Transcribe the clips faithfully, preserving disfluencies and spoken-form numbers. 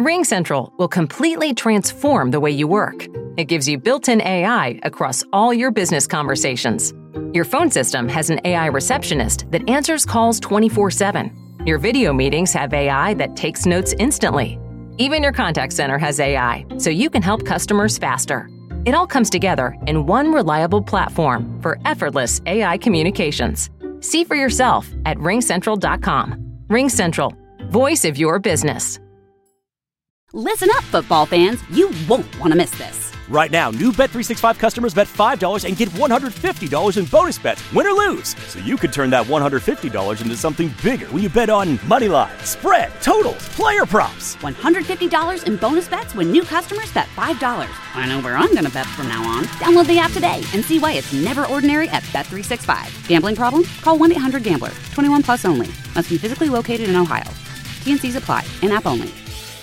RingCentral will completely transform the way you work. It gives you built-in A I across all your business conversations. Your phone system has an A I receptionist that answers calls twenty-four seven. Your video meetings have A I that takes notes instantly. Even your contact center has A I, so you can help customers faster. It all comes together in one reliable platform for effortless A I communications. See for yourself at ring central dot com. RingCentral, voice of your business. Listen up, football fans. You won't want to miss this. Right now, new Bet three sixty-five customers bet five dollars and get one hundred fifty dollars in bonus bets, win or lose. So you could turn that one hundred fifty dollars into something bigger when you bet on money line, spread, totals, player props. one hundred fifty dollars in bonus bets when new customers bet five dollars. I know where I'm going to bet from now on. Download the app today and see why it's never ordinary at Bet three sixty-five. Gambling problem? Call one eight hundred gambler. twenty-one plus only. Must be physically located in Ohio. T and C's apply. In-app only.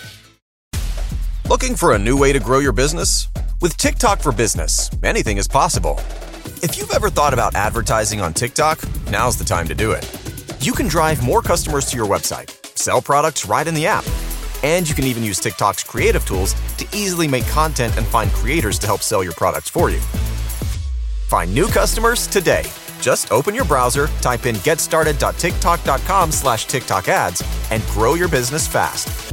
Looking for a new way to grow your business? With TikTok for Business, anything is possible. If you've ever thought about advertising on TikTok, now's the time to do it. You can drive more customers to your website, sell products right in the app, and you can even use TikTok's creative tools to easily make content and find creators to help sell your products for you. Find new customers today. Just open your browser, type in getstarted.tiktok.com slash TikTok ads, and grow your business fast.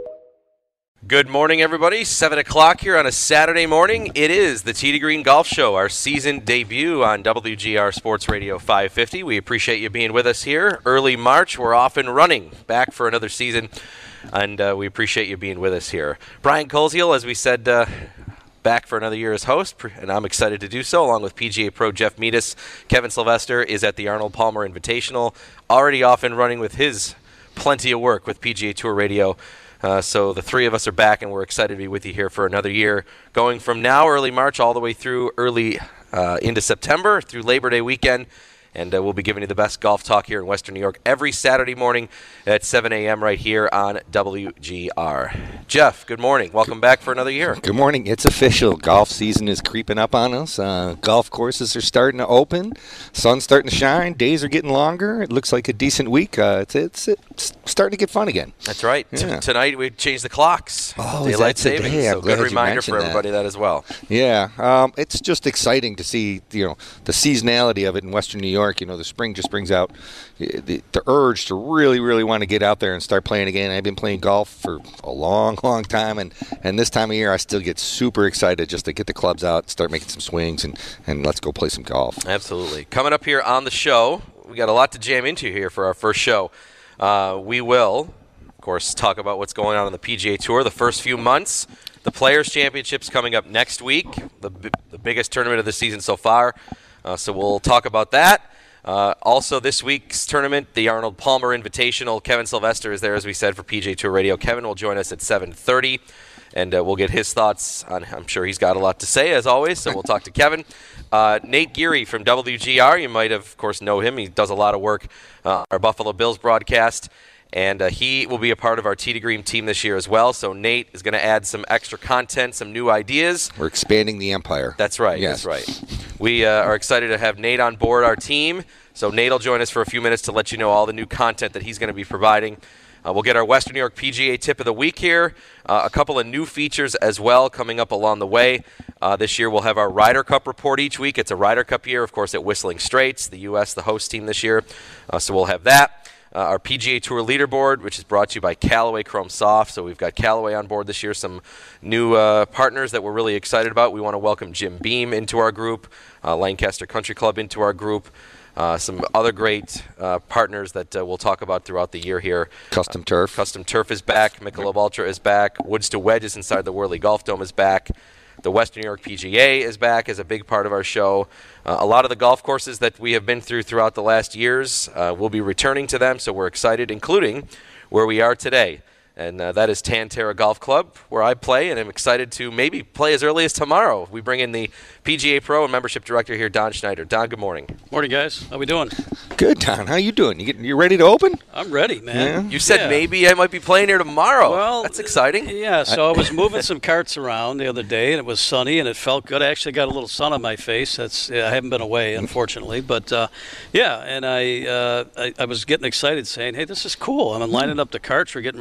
Good morning, everybody. seven o'clock here on a Saturday morning. It is the Tee to Green Golf Show, our season debut on W G R Sports Radio five fifty. We appreciate you being with us here. Early March, we're off and running, back for another season, and uh, we appreciate you being with us here. Brian Koziel, as we said, uh, back for another year as host, and I'm excited to do so, along with P G A Pro Jeff Metis. Kevin Sylvester is at the Arnold Palmer Invitational, already off and running with his plenty of work with P G A Tour Radio. Uh, so the three of us are back, and we're excited to be with you here for another year, going from now, early March, all the way through early uh, into September, through Labor Day weekend. And uh, we'll be giving you the best golf talk here in Western New York every Saturday morning at seven a.m. right here on W G R. Jeff, good morning. Welcome back for another year. Good morning. It's official. Golf season is creeping up on us. Uh, golf courses are starting to open. Sun's starting to shine. Days are getting longer. It looks like a decent week. Uh, it's, it's it's starting to get fun again. That's right. Yeah. T- tonight we changed the clocks. Oh, Daylight is that savings. today? I'm So glad good you reminder mentioned for everybody that. that as well. Yeah. Um, it's just exciting to see, you know, the seasonality of it in Western New York. You know, the spring just brings out the, the urge to really, really want to get out there and start playing again. I've been playing golf for a long, long time, and, and this time of year I still get super excited just to get the clubs out, start making some swings, and, and let's go play some golf. Absolutely. Coming up here on the show, we got a lot to jam into here for our first show. Uh, we will, of course, talk about what's going on on the P G A Tour the first few months. The Players' Championships coming up next week, the, the biggest tournament of the season so far. Uh, so we'll talk about that. Uh, also, this week's tournament, the Arnold Palmer Invitational. Kevin Sylvester is there, as we said, for P G A Tour Radio. Kevin will join us at seven thirty, and uh, we'll get his thoughts on. I'm sure he's got a lot to say, as always, so we'll talk to Kevin. Uh, Nate Geary from W G R, you might, of course, know him. He does a lot of work uh, on our Buffalo Bills broadcast, and uh, he will be a part of our Tee to Green team this year as well. So Nate is going to add some extra content, some new ideas. We're expanding the empire. That's right. Yes. That's right. We uh, are excited to have Nate on board our team. So Nate will join us for a few minutes to let you know all the new content that he's going to be providing. Uh, we'll get our Western New York P G A tip of the week here. Uh, a couple of new features as well coming up along the way. Uh, this year we'll have our Ryder Cup report each week. It's a Ryder Cup year, of course, at Whistling Straits, the U S, the host team this year. Uh, so we'll have that. Uh, our P G A Tour leaderboard, which is brought to you by Callaway Chrome Soft. So we've got Callaway on board this year, some new uh, partners that we're really excited about. We want to welcome Jim Beam into our group, uh, Lancaster Country Club into our group. Uh, some other great uh, partners that uh, we'll talk about throughout the year here. Custom Turf. Uh, Custom Turf is back. Michelob Ultra is back. Woods to Wedges inside the Worley Golf Dome is back. The Western New York P G A is back as a big part of our show. Uh, a lot of the golf courses that we have been through throughout the last years, uh, we'll be returning to them, so we're excited, including where we are today. And uh, that is Tan Tara Golf Club, where I play, and I'm excited to maybe play as early as tomorrow. We bring in the P G A Pro and Membership Director here, Don Schneider. Don, good morning. Morning, guys. How we doing? Good, Don. How you doing? You get, you ready to open? I'm ready, man. Yeah. You said yeah. maybe I might be playing here tomorrow. Well, that's exciting. Yeah, so I was moving some carts around the other day, and it was sunny, and it felt good. I actually got a little sun on my face. That's yeah, I haven't been away, unfortunately. But, uh, yeah, and I, uh, I I was getting excited saying, hey, this is cool. I'm lining up the carts. We're getting ready to go.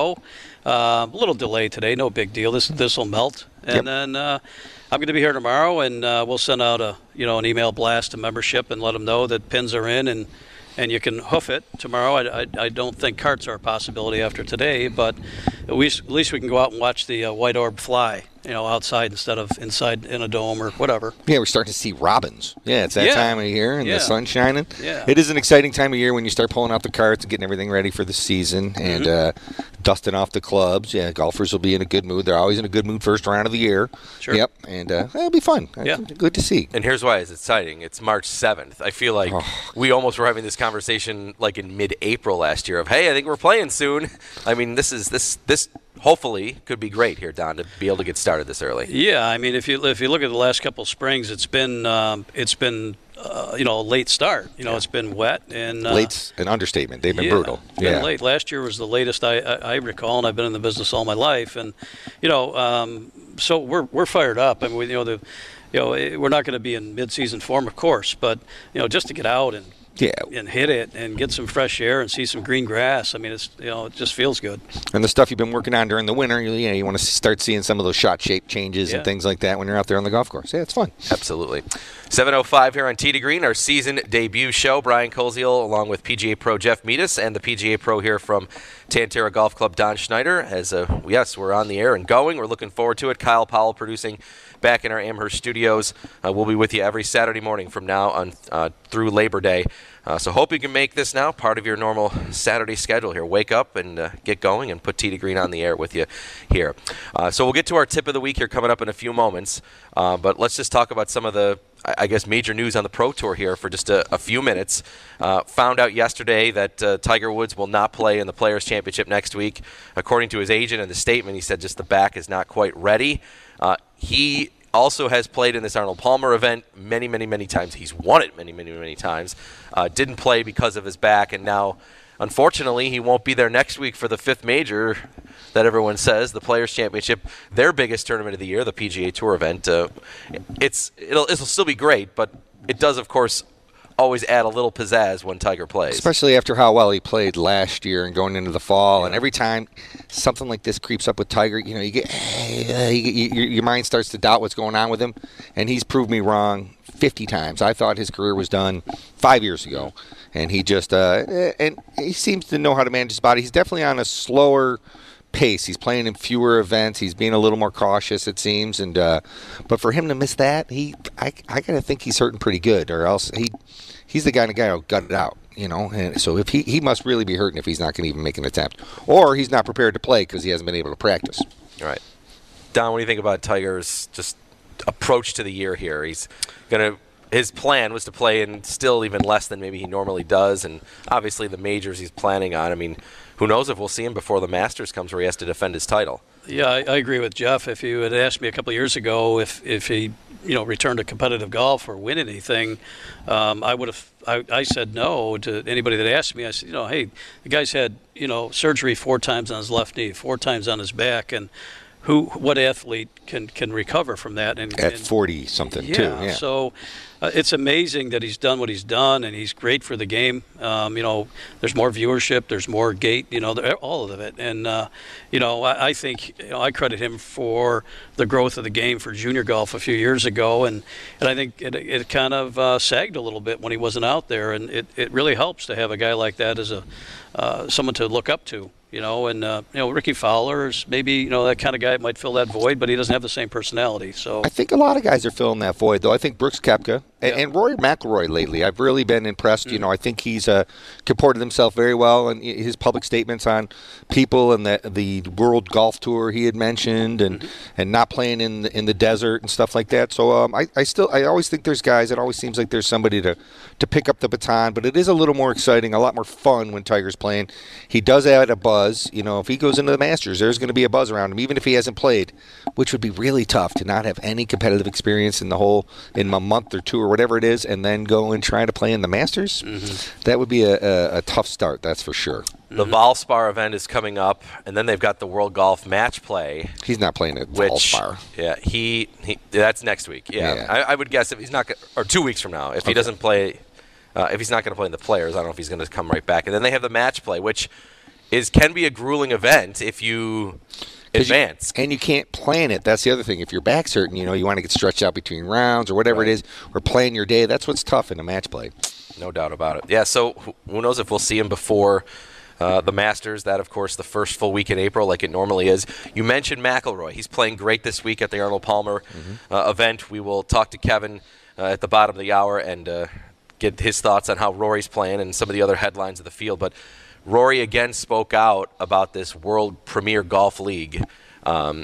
go. Uh, a little delay today, no big deal. This this will melt, and Yep. then uh, I'm going to be here tomorrow, and uh, we'll send out a you know an email blast to membership and let them know that pins are in, and and you can hoof it tomorrow. I, I, I don't think carts are a possibility after today, but at least at least we can go out and watch the uh, white orb fly, you know, outside instead of inside in a dome or whatever. Yeah, we're starting to see robins. Yeah, it's that Yeah. time of year and Yeah. the sun shining. Yeah. It is an exciting time of year when you start pulling out the carts and getting everything ready for the season and uh, dusting off the clubs. Yeah, golfers will be in a good mood. They're always in a good mood first round of the year. Sure. Yep, and uh, it'll be fun. Yeah. Good to see. And here's why it's exciting. It's March seventh. I feel like we almost were having this conversation like in mid-April last year of, hey, I think we're playing soon. I mean, this is this this hopefully could be great here, Don, to be able to get started this early. Yeah, I mean, if you if you look at the last couple of springs, it's been um, it's been uh, you know a late start. You know, it's been wet and uh, Late's an understatement. They've been yeah, brutal. it's been Yeah. late. Last year was the latest I, I, I recall, and I've been in the business all my life. And you know, um, so we're we're fired up. I mean, we, you know, the you know eh, we're not going to be in mid-season form, of course, but you know, just to get out and Yeah. and hit it and get some fresh air and see some green grass. I mean, it's you know, it just feels good. And the stuff you've been working on during the winter, you, you know, you want to start seeing some of those shot shape changes Yeah. and things like that when you're out there on the golf course. Yeah, it's fun. Absolutely. seven oh five here on Tee to Green, our season debut show. Brian Koziel along with P G A Pro Jeff Meadis and the P G A Pro here from Tantera Golf Club, Don Schneider. As uh, yes, we're on the air and going. We're looking forward to it. Kyle Powell producing back in our Amherst studios. Uh, we'll be with you every Saturday morning from now on uh, through Labor Day. Uh, so hope you can make this now part of your normal Saturday schedule here. Wake up and uh, get going and put Tee to Green on the air with you here. Uh, so we'll get to our tip of the week here coming up in a few moments. Uh, but let's just talk about some of the, I I guess, major news on the Pro Tour here for just a, a few minutes. Uh, found out yesterday that uh, Tiger Woods will not play in the Players' Championship next week. According to his agent in the statement, he said just the back is not quite ready. Uh, he also has played in this Arnold Palmer event many, many, many times. He's won it many, many, many times. Uh, didn't play because of his back, and now, unfortunately, he won't be there next week for the fifth major that everyone says, the Players' Championship, their biggest tournament of the year, the P G A Tour event. Uh, it's it'll it'll still be great, but it does, of course, always add a little pizzazz when Tiger plays. Especially after how well he played last year and going into the fall. Yeah. And every time something like this creeps up with Tiger, you know, you get, uh, you, you, your mind starts to doubt what's going on with him. And he's proved me wrong fifty times. I thought his career was done five years ago. And he just, uh, and he seems to know how to manage his body. He's definitely on a slower pace. He's playing in fewer events. He's being a little more cautious, it seems. And uh, but for him to miss that, he, I, I gotta think he's hurting pretty good, or else he, he's the kind of guy who'll gut it out, you know. And so if he, he must really be hurting if he's not going to even make an attempt, or he's not prepared to play because he hasn't been able to practice. All right, Don, what do you think about Tiger's just approach to the year here? He's gonna. His plan was to play in still even less than maybe he normally does, and obviously the majors he's planning on. I mean, who knows if we'll see him before the Masters comes where he has to defend his title. Yeah, I, I agree with Jeff. If you had asked me a couple of years ago if, if he, you know, returned to competitive golf or win anything, um, I would have. I, I said no to anybody that asked me. I said, you know, hey, the guy's had, you know, surgery four times on his left knee, four times on his back, and who, what athlete can can recover from that? And at and, forty something yeah, too. Yeah. So uh, it's amazing that he's done what he's done, and he's great for the game. Um, you know, there's more viewership, there's more gate, you know, all of it. And uh, you know, I, I think you know, I credit him for the growth of the game for junior golf a few years ago, and and I think it, it kind of uh, sagged a little bit when he wasn't out there, and it, it really helps to have a guy like that as a uh, someone to look up to. You know, and uh, you know, Ricky Fowler is maybe you know that kind of guy that might fill that void, but he doesn't have the same personality. So I think a lot of guys are filling that void, though. I think Brooks Koepka and, Yeah. and Rory McIlroy lately, I've really been impressed. Mm. You know, I think he's uh, comported himself very well, and his public statements on people and the the World Golf Tour he had mentioned, and, mm-hmm. and not playing in the, in the desert and stuff like that. So um, I, I still I always think there's guys. It always seems like there's somebody to to pick up the baton, but it is a little more exciting, a lot more fun when Tiger's playing. He does add a buzz. You know, if he goes into the Masters, there's going to be a buzz around him, even if he hasn't played, which would be really tough to not have any competitive experience in the whole in a month or two or whatever it is, and then go and try to play in the Masters. Mm-hmm. That would be a, a, a tough start, that's for sure. The Mm-hmm. Valspar event is coming up, and then they've got the World Golf Match Play. He's not playing at which, Valspar. Yeah, he, he that's next week. Yeah, yeah. I, I would guess if he's not, or two weeks from now, if okay. he doesn't play, uh, if he's not going to play in the Players, I don't know if he's going to come right back. And then they have the Match Play, which is can be a grueling event if you advance. You, and you can't plan it. That's the other thing. If your back's hurting, you know, you want to get stretched out between rounds or whatever right. it is, or plan your day. That's what's tough in a match play. No doubt about it. Yeah, so who knows if we'll see him before uh, the Masters. That, of course, the first full week in April like it normally is. You mentioned McIlroy. He's playing great this week at the Arnold Palmer mm-hmm. uh, event. We will talk to Kevin uh, at the bottom of the hour and uh, get his thoughts on how Rory's playing and some of the other headlines of the field. But Rory again spoke out about this World Premier Golf League. Um,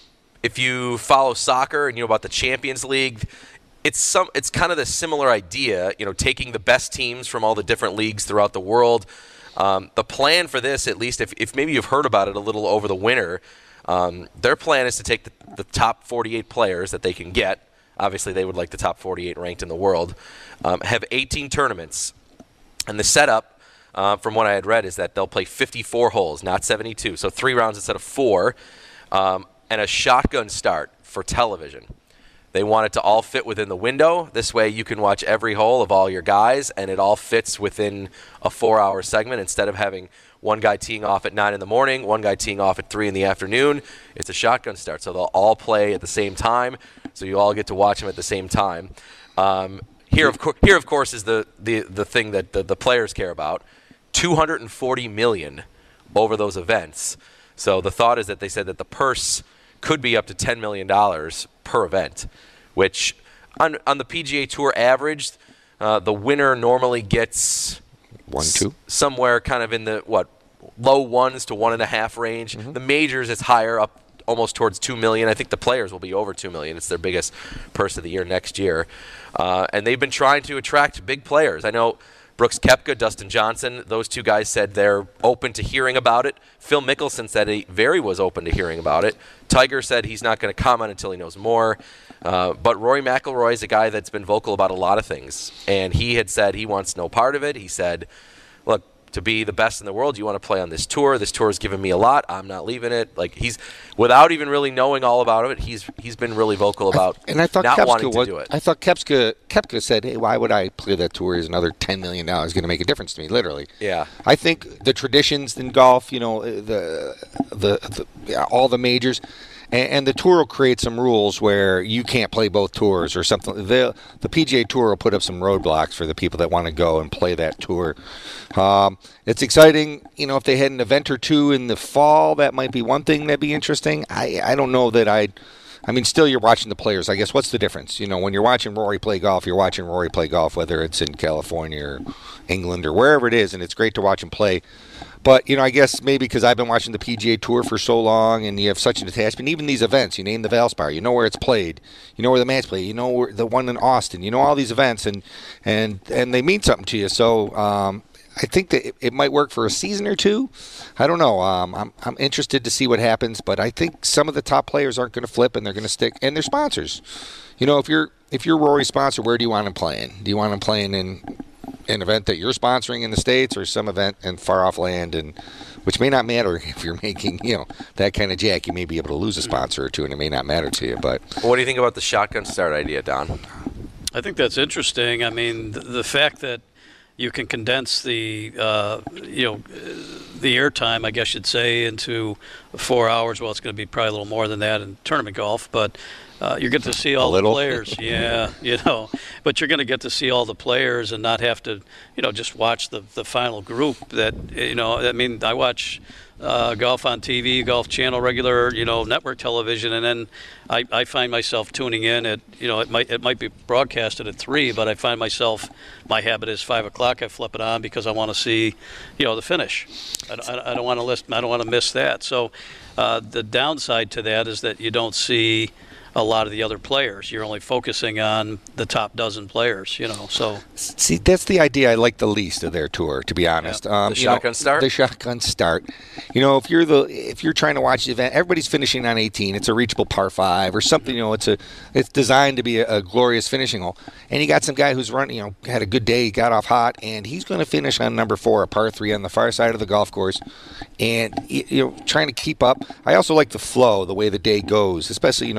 if you follow soccer and you know about the Champions League, it's some it's kind of the similar idea, you know, taking the best teams from all the different leagues throughout the world. Um, the plan for this, at least if, if maybe you've heard about it a little over the winter, um, their plan is to take the, the top forty-eight players that they can get. Obviously, they would like the top forty-eight ranked in the world, um, have eighteen tournaments. And the setup, uh, from what I had read, is that they'll play fifty-four holes, not seventy-two. So three rounds instead of four, um, and a shotgun start for television. They want it to all fit within the window. This way you can watch every hole of all your guys, and it all fits within a four-hour segment instead of having one guy teeing off at nine in the morning, one guy teeing off at three in the afternoon. It's a shotgun start, so they'll all play at the same time, so you all get to watch them at the same time. Um, here, of, co- here, of course, is the, the, the thing that the, the players care about, two hundred forty million dollars over those events. So the thought is that they said that the purse could be up to ten million dollars per event, which on on the P G A Tour average, uh, the winner normally gets one, two, s- somewhere kind of in the what low ones to one and a half range. Mm-hmm. The majors, it's higher, up almost towards two million. I think the players will be over two million. It's their biggest purse of the year next year, uh, and they've been trying to attract big players. I know Brooks Koepka, Dustin Johnson, those two guys said they're open to hearing about it. Phil Mickelson said he very was open to hearing about it. Tiger said he's not going to comment until he knows more. Uh, but Rory McIlroy is a guy that's been vocal about a lot of things, and he had said he wants no part of it. He said, look, to be the best in the world, you want to play on this tour. This tour has given me a lot. I'm not leaving it. Like he's, without even really knowing all about it, he's he's been really vocal about I, and I thought not Koepka wanting was, to do it. I thought Koepka, Koepka said, hey, why would I play that tour? Is another ten million dollars going to make a difference to me, literally. Yeah. I think the traditions in golf, you know, the, the, the yeah, all the majors, and, and the tour will create some rules where you can't play both tours or something. The, the P G A Tour will put up some roadblocks for the people that want to go and play that tour. Um, it's exciting, you know, if they had an event or two in the fall, that might be one thing that'd be interesting. I, I don't know that I'd, I mean, still you're watching the players. I guess what's the difference? You know, when you're watching Rory play golf, you're watching Rory play golf, whether it's in California or England or wherever it is, and it's great to watch him play. But, you know, I guess maybe because I've been watching the P G A Tour for so long and you have such an attachment, even these events, you name the Valspar, you know where it's played, you know where the match played, you know where the one in Austin, you know all these events, and and, and they mean something to you. So um, I think that it, it might work for a season or two. I don't know. Um, I'm I'm interested to see what happens, but I think some of the top players aren't going to flip and they're going to stick, and they're sponsors. You know, if you're if you're Rory's sponsor, where do you want him playing? Do you want him playing in an event that you're sponsoring in the States or some event in far off land, and which may not matter if you're making, you know, that kind of jack. You may be able to lose a sponsor or two, and it may not matter to you. But what do you think about the shotgun start idea, Don? I think that's interesting. I mean, the, the fact that you can condense the, uh, you know, the airtime, I guess you'd say, into four hours. Well, it's going to be probably a little more than that in tournament golf, but uh, you get to see all the players. Yeah, you know, but you're going to get to see all the players and not have to, you know, just watch the, the final group. That, you know, I mean, I watch uh, golf on T V, Golf Channel, regular, you know, network television, and then I, I find myself tuning in at, you know, it might it might be broadcasted at three, but I find myself, my habit is five o'clock. I flip it on because I want to see, you know, the finish. I, I, I don't want to list. I don't want to miss that. So uh, the downside to that is that you don't see a lot of the other players. You're only focusing on the top dozen players, you know. So see, that's the idea I like the least of their tour, to be honest. Yeah. Um, the shotgun know, start. The shotgun start. You know, if you're the if you're trying to watch the event, everybody's finishing on eighteen. It's a reachable par five or something. You know, it's a it's designed to be a, a glorious finishing hole. And you got some guy who's running. You know, had a good day, got off hot, and he's going to finish on number four, a par three on the far side of the golf course. And you know, trying to keep up. I also like the flow, the way the day goes, especially you know during these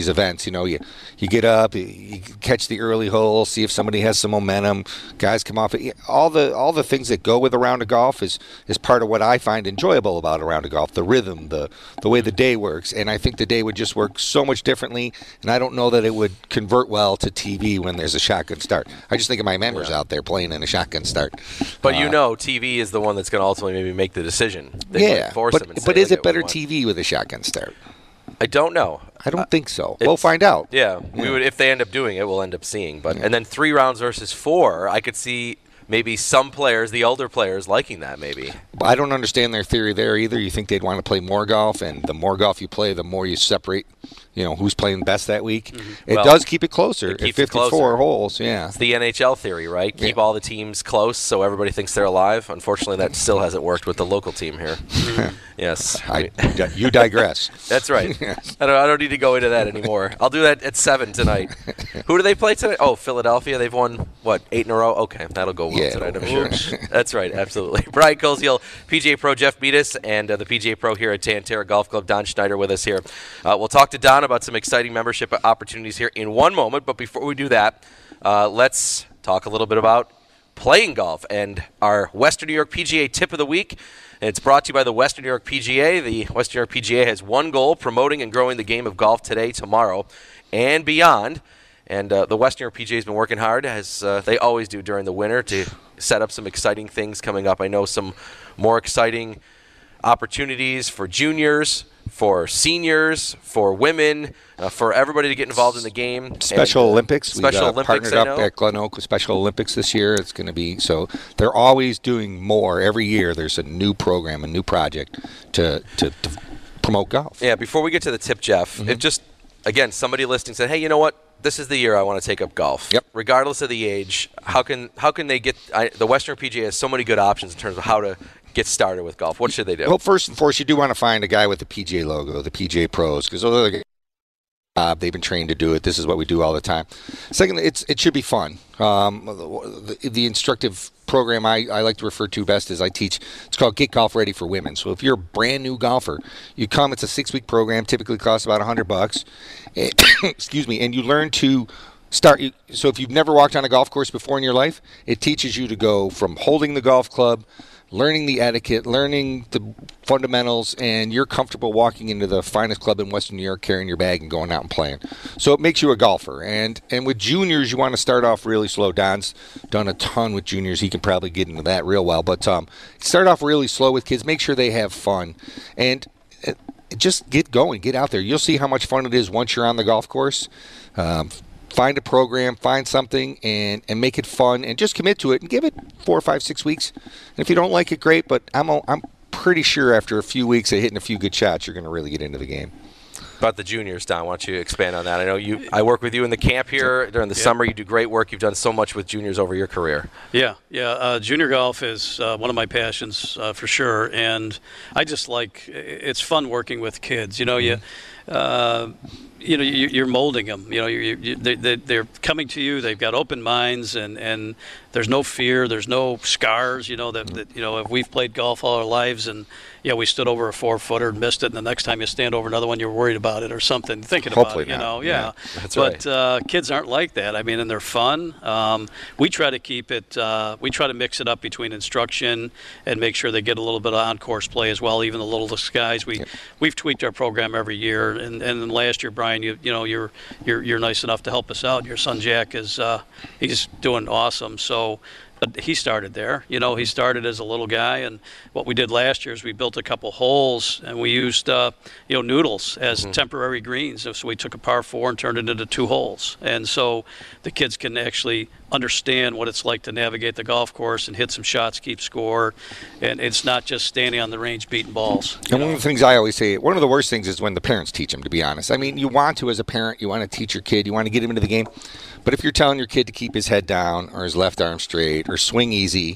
these events. You know, you you get up, you, you catch the early hole, see if somebody has some momentum. Guys come off it. All the all the things that go with a round of golf is is part of what I find enjoyable about a round of golf. The rhythm, the the way the day works, and I think the day would just work so much differently. And I don't know that it would convert well to T V when there's a shotgun start. I just think of my members yeah. out there playing in a shotgun start. But uh, you know, T V is the one that's going to ultimately maybe make the decision. They yeah, force but, them and but say, is it okay, better T V with a shotgun start? I don't know. I don't uh, think so. We'll find out. Yeah, yeah, we would if they end up doing it. We'll end up seeing. But yeah. and then three rounds versus four, I could see maybe some players, the older players, liking that maybe. I don't understand their theory there either. You think they'd want to play more golf, and the more golf you play, the more you separate, you know, who's playing best that week. Mm-hmm. It well, does keep it closer. It keeps at fifty-four it closer. holes, yeah. It's the N H L theory, right? Keep yeah. all the teams close so everybody thinks they're alive. Unfortunately, that still hasn't worked with the local team here. Yes. I, you digress. That's right. Yes. I, don't, I don't need to go into that anymore. I'll do that at seven tonight. Who do they play tonight? Oh, Philadelphia. They've won, what, eight in a row? Okay, that'll go well yeah, tonight, I'm sure. That's right, absolutely. Brian Koziel, P G A Pro Jeff Metis, and uh, the P G A Pro here at Tantera Golf Club, Don Schneider, with us here. Uh, we'll talk to Don about some exciting membership opportunities here in one moment, but before we do that, uh, let's talk a little bit about playing golf and our Western New York P G A tip of the week. And it's brought to you by the Western New York P G A. The Western New York P G A has one goal: promoting and growing the game of golf today, tomorrow, and beyond. And uh, the Western New York P G A has been working hard, as uh, they always do during the winter, to set up some exciting things coming up. I know some more exciting opportunities for juniors, for seniors, for women, uh, for everybody to get involved in the game. Special and, uh, Olympics. Special we uh, Olympics, partnered up at Glen Oak with Special Olympics this year. It's going to be, so they're always doing more. Every year there's a new program, a new project to, to, to promote golf. Yeah, before we get to the tip, Jeff, mm-hmm. if just, again, somebody listening said, hey, you know what? This is the year I want to take up golf. Yep. Regardless of the age, how can how can they get I, – the Western P G A has so many good options in terms of how to get started with golf. What should they do? Well, first and foremost, you do want to find a guy with the P G A logo, the P G A Pros, because those are the Uh, they've been trained to do it. This is what we do all the time. Secondly, it's it should be fun. Um, the, the instructive program I, I like to refer to best is I teach. It's called Get Golf Ready for Women. So if you're a brand new golfer, you come. It's a six-week program. Typically costs about a hundred bucks. Excuse me, and you learn to start. So if you've never walked on a golf course before in your life, it teaches you to go from holding the golf club, learning the etiquette, learning the fundamentals, and you're comfortable walking into the finest club in Western New York, carrying your bag and going out and playing. So it makes you a golfer. And and with juniors, you want to start off really slow. Don's done a ton with juniors. He can probably get into that real well. But um, start off really slow with kids. Make sure they have fun. And uh, just get going. Get out there. You'll see how much fun it is once you're on the golf course. Um, Find a program, find something, and, and make it fun, and just commit to it, and give it four, five, six weeks. And if you don't like it, great, but I'm I'm pretty sure after a few weeks of hitting a few good shots, you're going to really get into the game. About the juniors, Don, why don't you expand on that? I know you. I work with you in the camp here during the yeah. summer. You do great work. You've done so much with juniors over your career. Yeah, yeah. Uh, junior golf is uh, one of my passions uh, for sure, and I just like it's fun working with kids. You know, mm-hmm. you. Uh, You know, you're molding them. You know, you're, you're, they, they're coming to you. They've got open minds, and, and there's no fear. There's no scars. You know that, that you know if we've played golf all our lives, and yeah, we stood over a four footer and missed it, and the next time you stand over another one, you're worried about it or something, thinking Hopefully about it. You not. know, yeah. yeah. That's but right. uh, kids aren't like that. I mean, and they're fun. Um, we try to keep it. Uh, we try to mix it up between instruction and make sure they get a little bit of on-course play as well. Even the littlest guys, we yeah. we've tweaked our program every year, and and then last year, Brian, you you know you're You're you're nice enough to help us out. Your son Jack is uh, he's doing awesome. So but he started there. You know, he started as a little guy, and what we did last year is we built a couple holes, and we used uh, you know noodles as mm-hmm. temporary greens. So we took a par four and turned it into two holes, and so the kids can actually understand what it's like to navigate the golf course and hit some shots, keep score, and it's not just standing on the range beating balls. And know? One of the things I always say, one of the worst things is when the parents teach them, to be honest. I mean, you want to, as a parent, you want to teach your kid, you want to get him into the game, but if you're telling your kid to keep his head down or his left arm straight or swing easy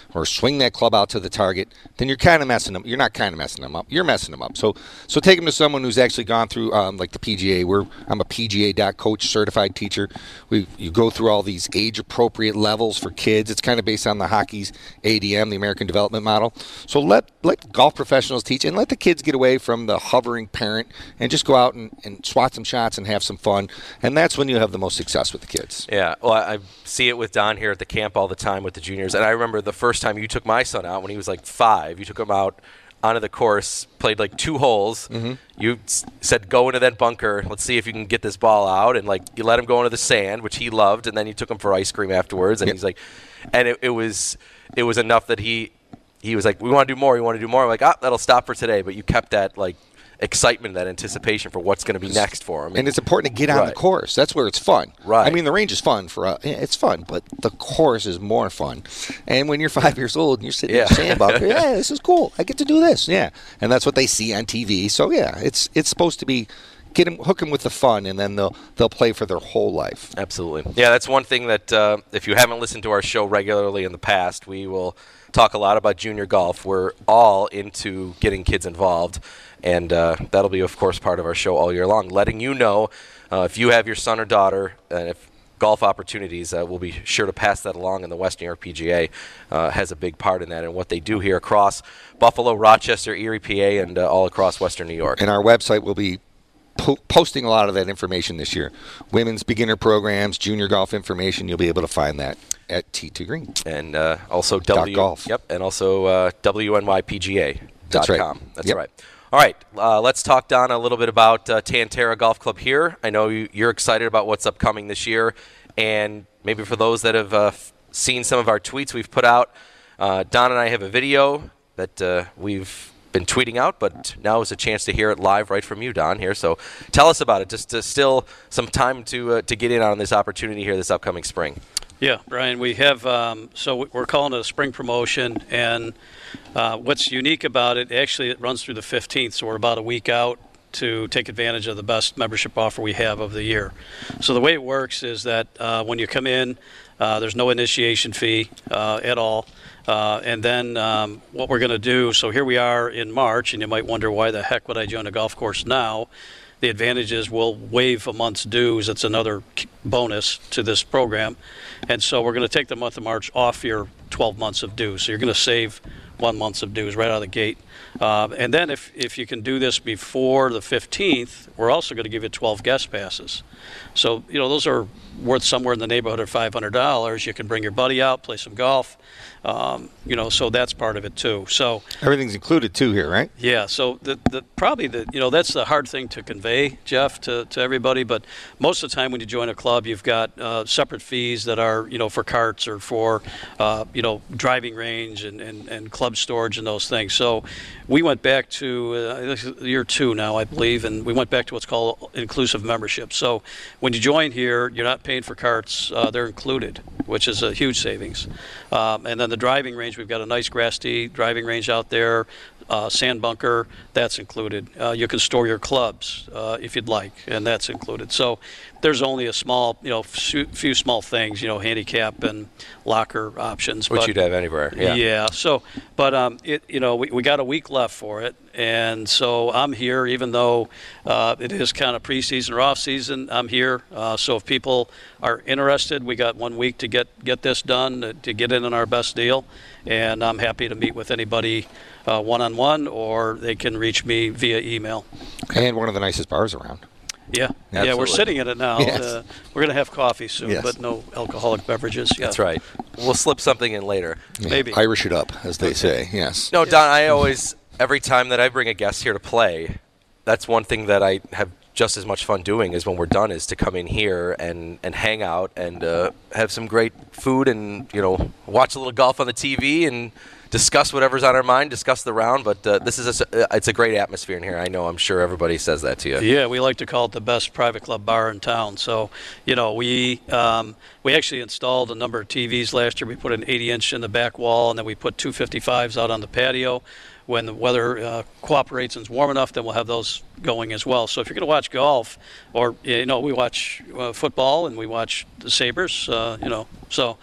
or swing that club out to the target, then you're kind of messing them. You're not kind of messing them up. You're messing them up. So so take them to someone who's actually gone through um, like the P G A. We're, I'm a P G A dot coach certified teacher. We You go through all these age-appropriate levels for kids. It's kind of based on the hockey's A D M, the American Development Model. So let, let golf professionals teach and let the kids get away from the hovering parent and just go out and, and swat some shots and have some fun. And that's when you have the most success with the kids. Yeah, well, I see it with Don here at the camp all the time with the juniors. And I remember the first time you took my son out when he was like five, you took him out onto the course, played like two holes. Mm-hmm. You s- said, go into that bunker. Let's see if you can get this ball out. And, like, you let him go into the sand, which he loved. And then you took him for ice cream afterwards. And yep. he's like, and it, it was it was enough that he he was like, we want to do more. We want to do more. I'm like, ah, that'll stop for today. But you kept that, like, excitement, that anticipation for what's going to be next for him. And it's important to get on right. the course. That's where it's fun. Right. I mean, the range is fun for us. Yeah, it's fun, but the course is more fun. And when you're five years old and you're sitting yeah. in the sandbox, yeah, this is cool. I get to do this. Yeah. And that's what they see on T V. So, yeah, it's it's supposed to be get them, hook them with the fun, and then they'll they'll play for their whole life. Absolutely. Yeah, that's one thing that uh, if you haven't listened to our show regularly in the past, we will talk a lot about junior golf. We're all into getting kids involved. And uh, that'll be, of course, part of our show all year long, letting you know uh, if you have your son or daughter and if golf opportunities, uh, we'll be sure to pass that along. And the West New York P G A uh, has a big part in that and what they do here across Buffalo, Rochester, Erie, P A, and uh, all across Western New York. And our website will be po- posting a lot of that information this year. Women's beginner programs, junior golf information, you'll be able to find that at T two Green. And uh, also W. Golf. Yep, and also uh, W N Y P G A dot com. That's right. That's yep. right. All right, uh, let's talk, Don, a little bit about uh, Tan-Tara Golf Club here. I know you, you're excited about what's upcoming this year, and maybe for those that have uh, f- seen some of our tweets we've put out, uh, Don and I have a video that uh, we've been tweeting out, but now is a chance to hear it live right from you, Don, here. So tell us about it. Just uh, still some time to uh, to get in on this opportunity here this upcoming spring. Yeah, Brian, we have, um, so we're calling it a spring promotion, and uh, what's unique about it, actually it runs through the fifteenth, so we're about a week out to take advantage of the best membership offer we have of the year. So the way it works is that uh, when you come in, uh, there's no initiation fee uh, at all. Uh, and then um, what we're going to do, so here we are in March, and you might wonder why the heck would I join a golf course now? The advantage is we'll waive a month's dues. It's another bonus to this program. And so we're going to take the month of March off your twelve months of dues. So you're going to save one month of dues right out of the gate. Uh, and then if, if you can do this before the fifteenth, we're also going to give you twelve guest passes. So, you know, those are worth somewhere in the neighborhood of five hundred dollars. You can bring your buddy out, play some golf. Um, you know, so that's part of it too. So everything's included too here, right? Yeah. So the, the probably the you know that's the hard thing to convey, Jeff, to, to everybody. But most of the time when you join a club, you've got uh, separate fees that are you know for carts or for uh, you know driving range and, and, and club storage and those things. So we went back to uh, year two now, I believe, and we went back to what's called inclusive membership. So when you join here, you're not paying for carts; uh, they're included, which is a huge savings. Um, and then the driving range, we've got a nice grass tee driving range out there, uh, sand bunker, that's included. Uh, you can store your clubs uh, if you'd like, and that's included. So there's only a small, you know, few, few small things, you know, handicap and locker options. Which but, you'd have anywhere, yeah. Yeah, so, but, um, it, you know, we, we got a week left for it, and so I'm here, even though uh, it is kind of preseason or off-season, I'm here. Uh, so if people are interested, we got one week to get, get this done, to, to get in on our best deal, and I'm happy to meet with anybody uh, one-on-one, or they can reach me via email. And one of the nicest bars around. Yeah, Absolutely. yeah, we're sitting in it now. Yes. Uh, we're going to have coffee soon, Yes. but no alcoholic beverages. Yeah. That's right. We'll slip something in later. Yeah, Maybe. Irish it up, as they say, yes. No, Don, I always, every time that I bring a guest here to play, that's one thing that I have just as much fun doing is when we're done is to come in here and, and hang out and uh, have some great food and, you know, watch a little golf on the T V and discuss whatever's on our mind, discuss the round. But uh, this is a, it's a great atmosphere in here. I know I'm sure everybody says that to you. Yeah, we like to call it the best private club bar in town. So, you know, we um, we actually installed a number of T Vs last year. We put an eighty inch in the back wall, and then we put two fifty-fives out on the patio. When the weather uh, cooperates and it's warm enough, then we'll have those going as well. So if you're going to watch golf, or, you know, we watch uh, football and we watch the Sabres, uh, you know, so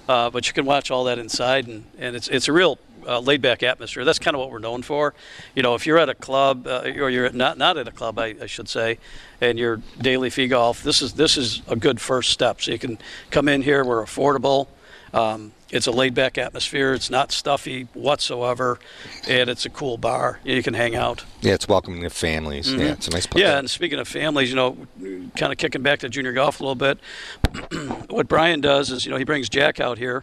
uh, but you can watch all that inside, and, and it's it's a real uh, laid-back atmosphere. That's kind of what we're known for. You know, if you're at a club, uh, or you're at not not at a club, I, I should say, and you're daily fee golf, this is this is a good first step. So you can come in here. We're affordable. Um, it's a laid-back atmosphere. It's not stuffy whatsoever, and it's a cool bar. You can hang out. Yeah, it's welcoming to families. Mm-hmm. Yeah, it's a nice place. Yeah, and speaking of families, you know, kind of kicking back to junior golf a little bit, what Brian does is, you know, he brings Jack out here.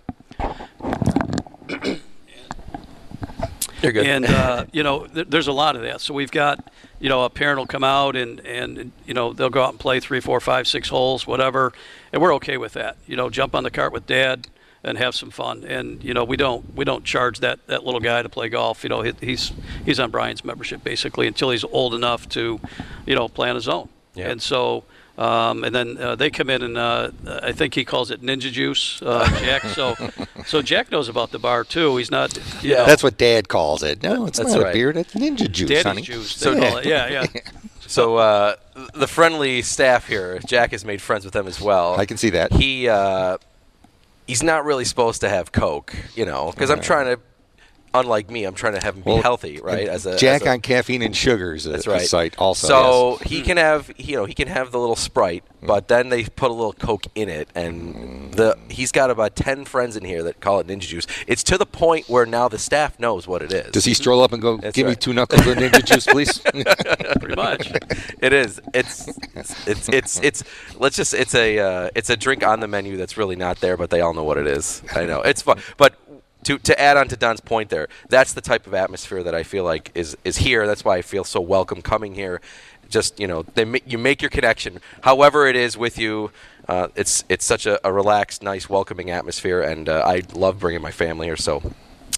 You're good. And, uh, you know, th- there's a lot of that. So we've got, you know, a parent will come out and, and, you know, they'll go out and play three, four, five, six holes, whatever, and we're okay with that. You know, jump on the cart with Dad and have some fun. And, you know, we don't we don't charge that, that little guy to play golf. You know, he, he's he's on Brian's membership basically until he's old enough to, you know, play on his own. Yeah. And so, um, and then uh, they come in and uh, I think he calls it Ninja Juice, uh, Jack. So, so Jack knows about the bar too. He's not. You yeah, know, that's what Dad calls it. No, it's that's not right. a beer. That's Ninja Juice, Daddy's honey. Juice. So they call it. Yeah, yeah. So uh, the friendly staff here, Jack has made friends with them as well. I can see that. He uh, he's not really supposed to have Coke, you know, because I'm trying to. Unlike me, I'm trying to have him be well, healthy, right? As a Jack as a, on caffeine and sugar is a, that's right. a site also. So yes. he can have, you know, he can have the little Sprite, but then they put a little Coke in it, and the he's got about ten friends in here that call it Ninja Juice. It's to the point where now the staff knows what it is. Does he stroll up and go, That's "Give right. me two knuckles of Ninja Juice, please"? Pretty much. It is. It's it's it's it's. Let's just. It's a uh, it's a drink on the menu that's really not there, but they all know what it is. I know it's fun, but. To, to add on to Don's point there, that's the type of atmosphere that I feel like is, is here. That's why I feel so welcome coming here. Just, you know, they ma- you make your connection. However it is with you, uh, it's it's such a, a relaxed, nice, welcoming atmosphere, and uh, I love bringing my family here. So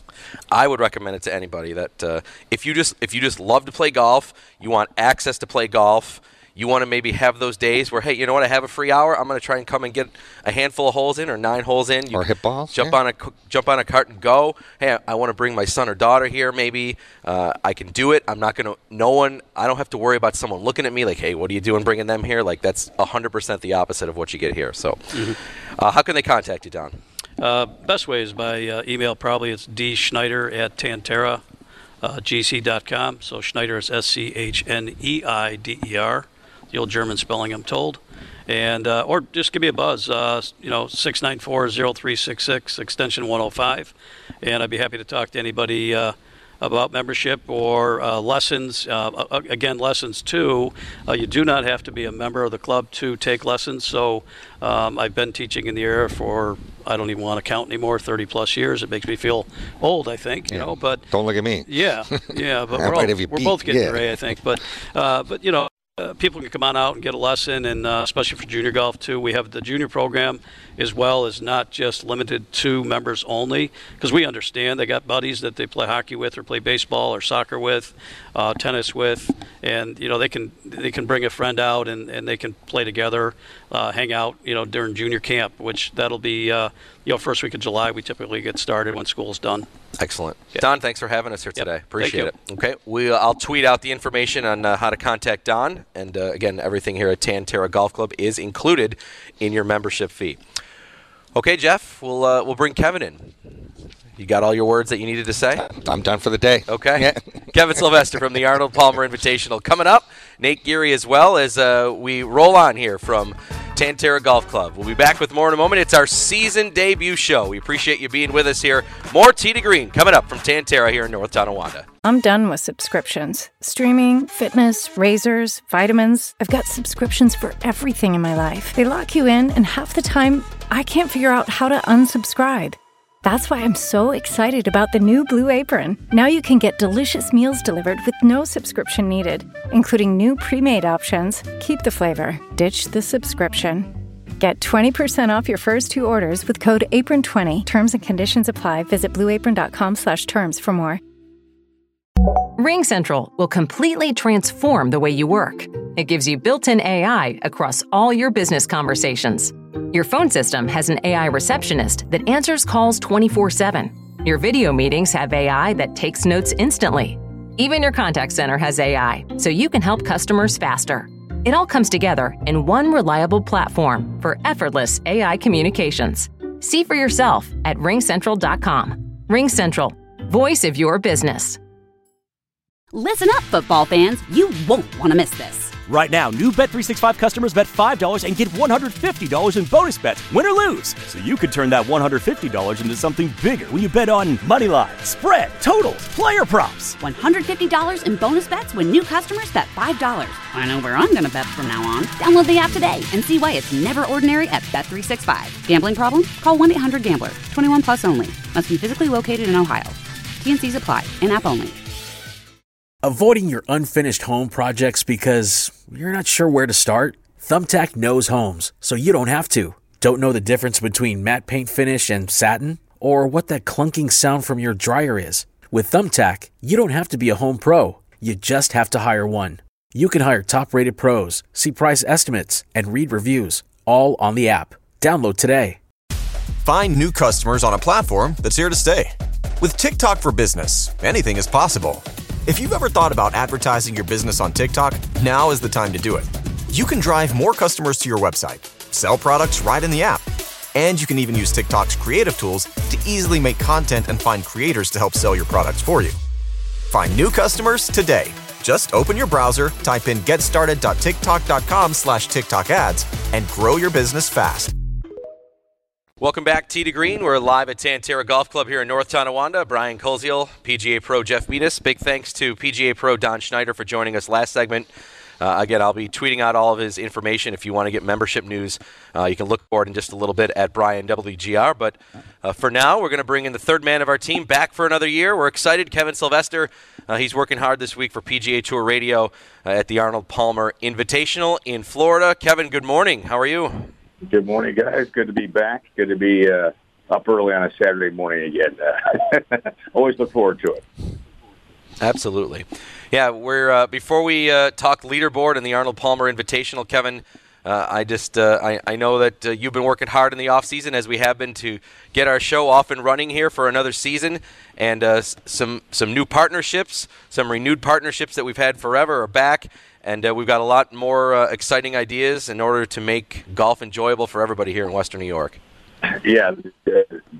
I would recommend it to anybody that uh, if you just if you just love to play golf, you want access to play golf, you want to maybe have those days where, hey, you know what, I have a free hour, I'm going to try and come and get a handful of holes in or nine holes in. You or hit balls. Jump yeah. on a jump on a cart and go. Hey, I, I want to bring my son or daughter here maybe. Uh, I can do it. I'm not going to, no one, I don't have to worry about someone looking at me like, hey, what are you doing bringing them here? Like, that's one hundred percent the opposite of what you get here. So mm-hmm. uh, how can they contact you, Don? Uh, best way is by uh, email probably. It's D Schneider at Tantera G C dot com. So Schneider is S C H N E I D E R. The old German spelling, I'm told. And uh, or just give me a buzz, uh, you know, six nine four, zero three six six, extension one oh five. And I'd be happy to talk to anybody uh, about membership or uh, lessons. Uh, again, lessons, too. Uh, you do not have to be a member of the club to take lessons. So um, I've been teaching in the area for, I don't even want to count anymore, thirty-plus years. It makes me feel old, I think, you yeah. know. But don't look at me. Yeah, yeah. But I we're, all, might have you we're beat. both getting yeah. gray, I think. But, uh, but you know. Uh, people can come on out and get a lesson, and uh, especially for junior golf, too. We have the junior program as well as not just limited to members only, because we understand they got buddies that they play hockey with or play baseball or soccer with, uh, tennis with, and, you know, they can they can bring a friend out and, and they can play together, uh, hang out, you know, during junior camp, which that'll be, uh, you know, first week of July. We typically get started when school's done. Excellent. Yeah. Don, thanks for having us here Yep. today. Appreciate it. Thank Okay, we, uh, I'll tweet out the information on uh, how to contact Don. And, uh, again, everything here at Tantera Golf Club is included in your membership fee. Okay, Jeff, we'll uh, we'll bring Kevin in. You got all your words that you needed to say? I'm done for the day. Okay. Yeah. Kevin Sylvester from the Arnold Palmer Invitational coming up. Nate Geary as well as uh, we roll on here from Tantera Golf Club. We'll be back with more in a moment. It's our season debut show. We appreciate you being with us here. More Tee to Green coming up from Tantera here in North Tonawanda. I'm done with subscriptions. Streaming, fitness, razors, vitamins. I've got subscriptions for everything in my life. They lock you in, and half the time, I can't figure out how to unsubscribe. That's why I'm so excited about the new Blue Apron. Now you can get delicious meals delivered with no subscription needed, including new pre-made options. Keep the flavor, ditch the subscription. Get twenty percent off your first two orders with code apron twenty. Terms and conditions apply. Visit blueapron.com slash terms for more. RingCentral will completely transform the way you work. It gives you built-in A I across all your business conversations. Your phone system has an A I receptionist that answers calls twenty-four seven. Your video meetings have A I that takes notes instantly. Even your contact center has A I, so you can help customers faster. It all comes together in one reliable platform for effortless A I communications. See for yourself at ring central dot com. RingCentral, voice of your business. Listen up, football fans. You won't want to miss this. Right now, new Bet three sixty-five customers bet five dollars and get one hundred fifty dollars in bonus bets, win or lose. So you could turn that one hundred fifty dollars into something bigger when you bet on money line, spread, totals, player props. one hundred fifty dollars in bonus bets when new customers bet five dollars. I know where I'm going to bet from now on. Download the app today and see why it's never ordinary at Bet three sixty-five. Gambling problem? Call one eight hundred gambler. twenty-one plus only. Must be physically located in Ohio. T N Cs apply. In-app only. Avoiding your unfinished home projects because you're not sure where to start? Thumbtack knows homes, so you don't have to. Don't know the difference between matte paint finish and satin? Or what that clunking sound from your dryer is? With Thumbtack, you don't have to be a home pro. You just have to hire one. You can hire top-rated pros, see price estimates, and read reviews, all on the app. Download today. Find new customers on a platform that's here to stay. With TikTok for Business, anything is possible. If you've ever thought about advertising your business on TikTok, now is the time to do it. You can drive more customers to your website, sell products right in the app, and you can even use TikTok's creative tools to easily make content and find creators to help sell your products for you. Find new customers today. Just open your browser, type in getstarted.tiktok.com slash TikTok ads, and grow your business fast. Welcome back, Tee to Green. We're live at Tantera Golf Club here in North Tonawanda. Brian Koziel, P G A Pro Jeff Metis. Big thanks to P G A Pro Don Schneider for joining us last segment. Uh, again, I'll be tweeting out all of his information. If you want to get membership news, uh, you can look for it in just a little bit at Brian W G R. But uh, for now, we're going to bring in the third man of our team back for another year. We're excited. Kevin Sylvester, uh, he's working hard this week for P G A Tour Radio uh, at the Arnold Palmer Invitational in Florida. Kevin, good morning. How are you? Good morning, guys. Good to be back. Good to be uh, up early on a Saturday morning again. Uh, always look forward to it. Absolutely. Yeah, we're uh, before we uh, talk leaderboard and the Arnold Palmer Invitational, Kevin, uh, I just uh, I, I know that uh, you've been working hard in the off season, as we have been, to get our show off and running here for another season, and uh, some some new partnerships, some renewed partnerships that we've had forever are back. And uh, we've got a lot more uh, exciting ideas in order to make golf enjoyable for everybody here in Western New York. Yeah, uh,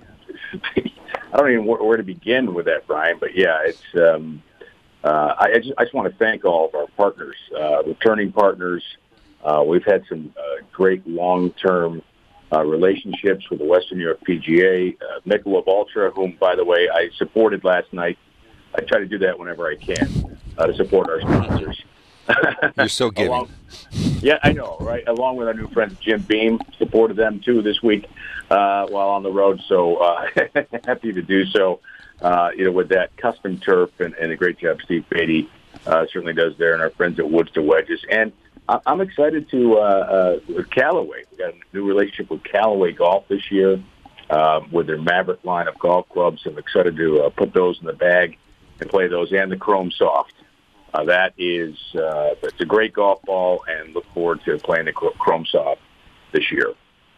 I don't even know where to begin with that, Brian. But yeah, it's. Um, uh, I, I just, I just want to thank all of our partners, uh, returning partners. Uh, we've had some uh, great long-term uh, relationships with the Western New York P G A, uh, Michelob Ultra, whom, by the way, I supported last night. I try to do that whenever I can uh, to support our sponsors. You're so giving. Along, yeah, I know, right? Along with our new friends, Jim Beam, supported them too this week uh, while on the road. So uh, happy to do so. Uh, you know, with that custom turf and, and a great job Steve Beatty uh, certainly does there, and our friends at Woods to Wedges. And I, I'm excited to uh, uh, with Callaway. We got a new relationship with Callaway Golf this year uh, with their Maverick line of golf clubs. I'm excited to uh, put those in the bag and play those, and the Chrome Soft. Uh, that is, uh, it's a great golf ball, and look forward to playing the Chrome Soft this year.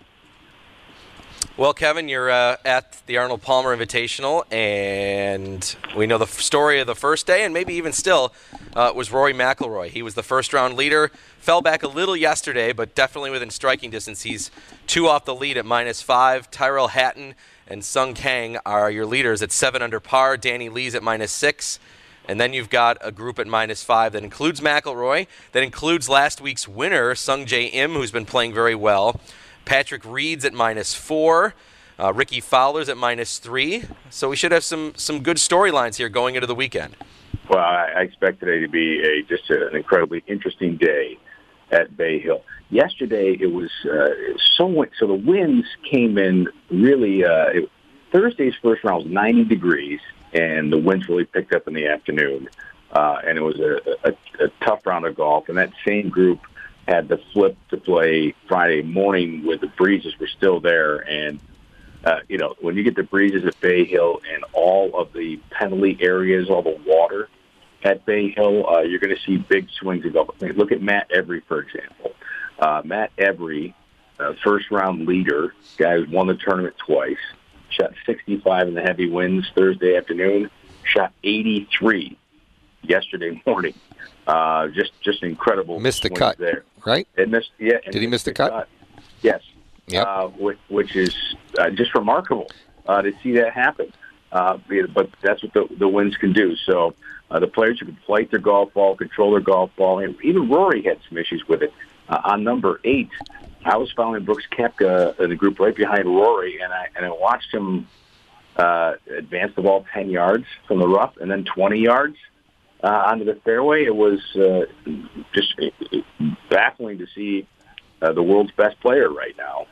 Well, Kevin, you're uh, at the Arnold Palmer Invitational, and we know the f- story of the first day, and maybe even still, uh, was Rory McIlroy. He was the first-round leader, fell back a little yesterday, but definitely within striking distance. He's two off the lead at minus five. Tyrell Hatton and Sung Kang are your leaders at seven under par. Danny Lee's at minus six. And then you've got a group at minus five that includes McIlroy, that includes last week's winner, Sung Jae Im, who's been playing very well. Patrick Reed's at minus four. Uh, Ricky Fowler's at minus three. So we should have some some good storylines here going into the weekend. Well, I, I expect today to be a just a, an incredibly interesting day at Bay Hill. Yesterday, it was uh, so so the winds came in really. Uh, it, Thursday's first round was ninety degrees. And the winds really picked up in the afternoon. Uh, and it was a, a, a tough round of golf. And that same group had the flip to play Friday morning where the breezes were still there. And, uh, you know, when you get the breezes at Bay Hill and all of the penalty areas, all the water at Bay Hill, uh, you're going to see big swings of golf. Look at Matt Every, for example. Uh, Matt Every, uh, first-round leader, guy who's won the tournament twice, shot sixty-five in the heavy winds Thursday afternoon, shot eighty-three yesterday morning. Uh, just just incredible. Missed the cut there. Right? It missed, yeah. Did he miss the cut? cut? Yes. yep. uh, which, which is uh, just remarkable uh, to see that happen. Uh, but that's what the, the winds can do. So uh, the players who can flight their golf ball, control their golf ball, and even Rory had some issues with it. Uh, on number eight, I was following Brooks Koepka in the group right behind Rory, and I and I watched him uh, advance the ball ten yards from the rough and then twenty yards uh, onto the fairway. It was uh, just baffling to see uh, the world's best player right now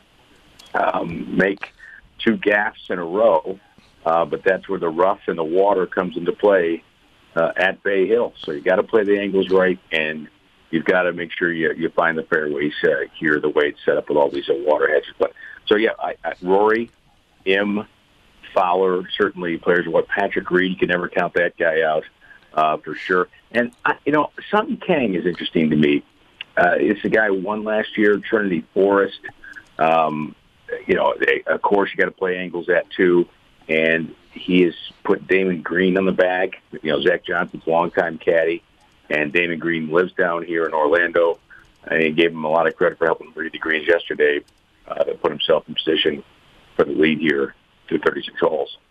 um, make two gaffes in a row. Uh, but that's where the rough and the water comes into play uh, at Bay Hill. So you got to play the angles right, and you've got to make sure you you find the fairways uh, here the way it's set up with all these uh, water hedges. But so yeah, I, I, Rory, M, Fowler, certainly players. What Patrick Reed, you can never count that guy out uh, for sure. And I, you know, Sutton Kang is interesting to me. Uh, it's the guy who won last year, Trinity Forest. Um, you know, they, of course, you got to play angles at too. And he has put Damon Green on the bag. You know, Zach Johnson's longtime caddy, and Damon Green lives down here in Orlando. And he gave him a lot of credit for helping read the greens yesterday uh, to put himself in position for the lead here through thirty-six holes.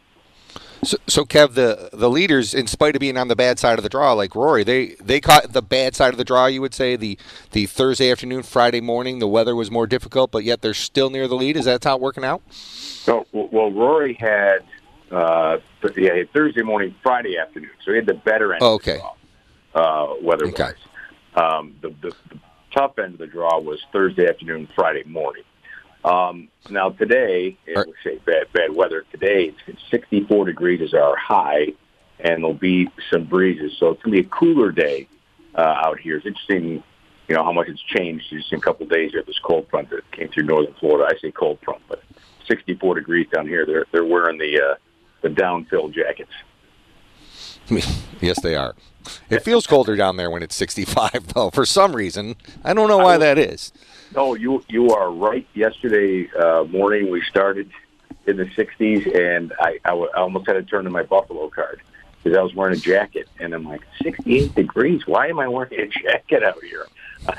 So, so Kev, the the leaders, in spite of being on the bad side of the draw, like Rory, they they caught the bad side of the draw. You would say the the Thursday afternoon, Friday morning, the weather was more difficult, but yet they're still near the lead. Is that how it's working out? So, well, Rory had uh, yeah, he had Thursday morning, Friday afternoon, so he had the better end oh, okay. of the draw, uh, weather-wise. Okay. Um, the, the, the tough end of the draw was Thursday afternoon, Friday morning. Um, now today, it would say bad bad weather. Today it's sixty-four degrees is our high, and there'll be some breezes. So it's gonna be a cooler day uh, out here. It's interesting, you know, how much it's changed just in a couple of days. You have this cold front that came through northern Florida. I say cold front, but sixty-four degrees down here. They're they're wearing the uh, the downfill jackets. Yes, they are. It feels colder down there when it's sixty-five, though. For some reason, I don't know why that is. No, you you are right. Yesterday uh, morning we started in the sixties, and I, I, w- I almost had to turn to my Buffalo card because I was wearing a jacket, and I'm like, sixty-eight degrees? Why am I wearing a jacket out here?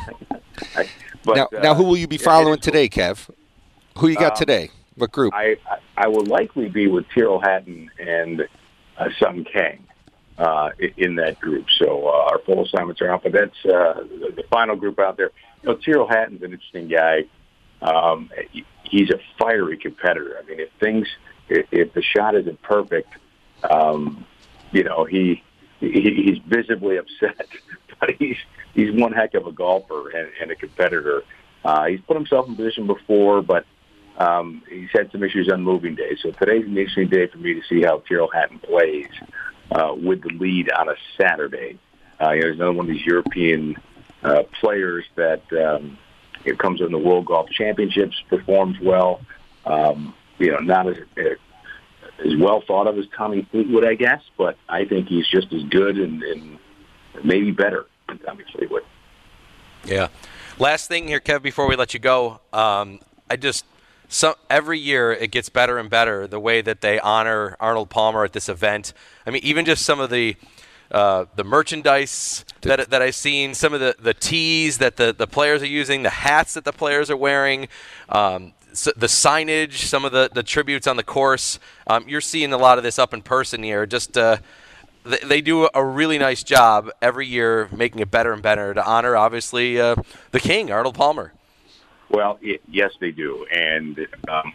I, but, now, uh, now, who will you be following today, Kev? Who you got um, today? What group? I, I I will likely be with Tyrrell Hatton and uh, Sutton Kang uh, in that group. So uh, our full assignments are out, but that's uh, the, the final group out there. You know, Tyrrell Hatton's an interesting guy. Um, he's a fiery competitor. I mean, if things, if, if the shot isn't perfect, um, you know, he, he he's visibly upset. But he's he's one heck of a golfer and, and a competitor. Uh, he's put himself in position before, but um, he's had some issues on moving days. So today's an interesting day for me to see how Tyrrell Hatton plays uh, with the lead on a Saturday. Uh, you know, there's another one of these European uh, players that um, it comes in the World Golf Championships, performs well. Um, you know, not as as well thought of as Tommy Fleetwood, I guess, but I think he's just as good and, and maybe better than Tommy Fleetwood. Yeah. Last thing here, Kev, before we let you go, um, I just so every year it gets better and better the way that they honor Arnold Palmer at this event. I mean, even just some of the uh, the merchandise that that I've seen, some of the, the tees that the, the players are using, the hats that the players are wearing, um, so the signage, some of the, the tributes on the course. Um, you're seeing a lot of this up in person here. Just uh, they, they do a really nice job every year making it better and better to honor, obviously, uh, the king, Arnold Palmer. Well, it, yes, they do. And um,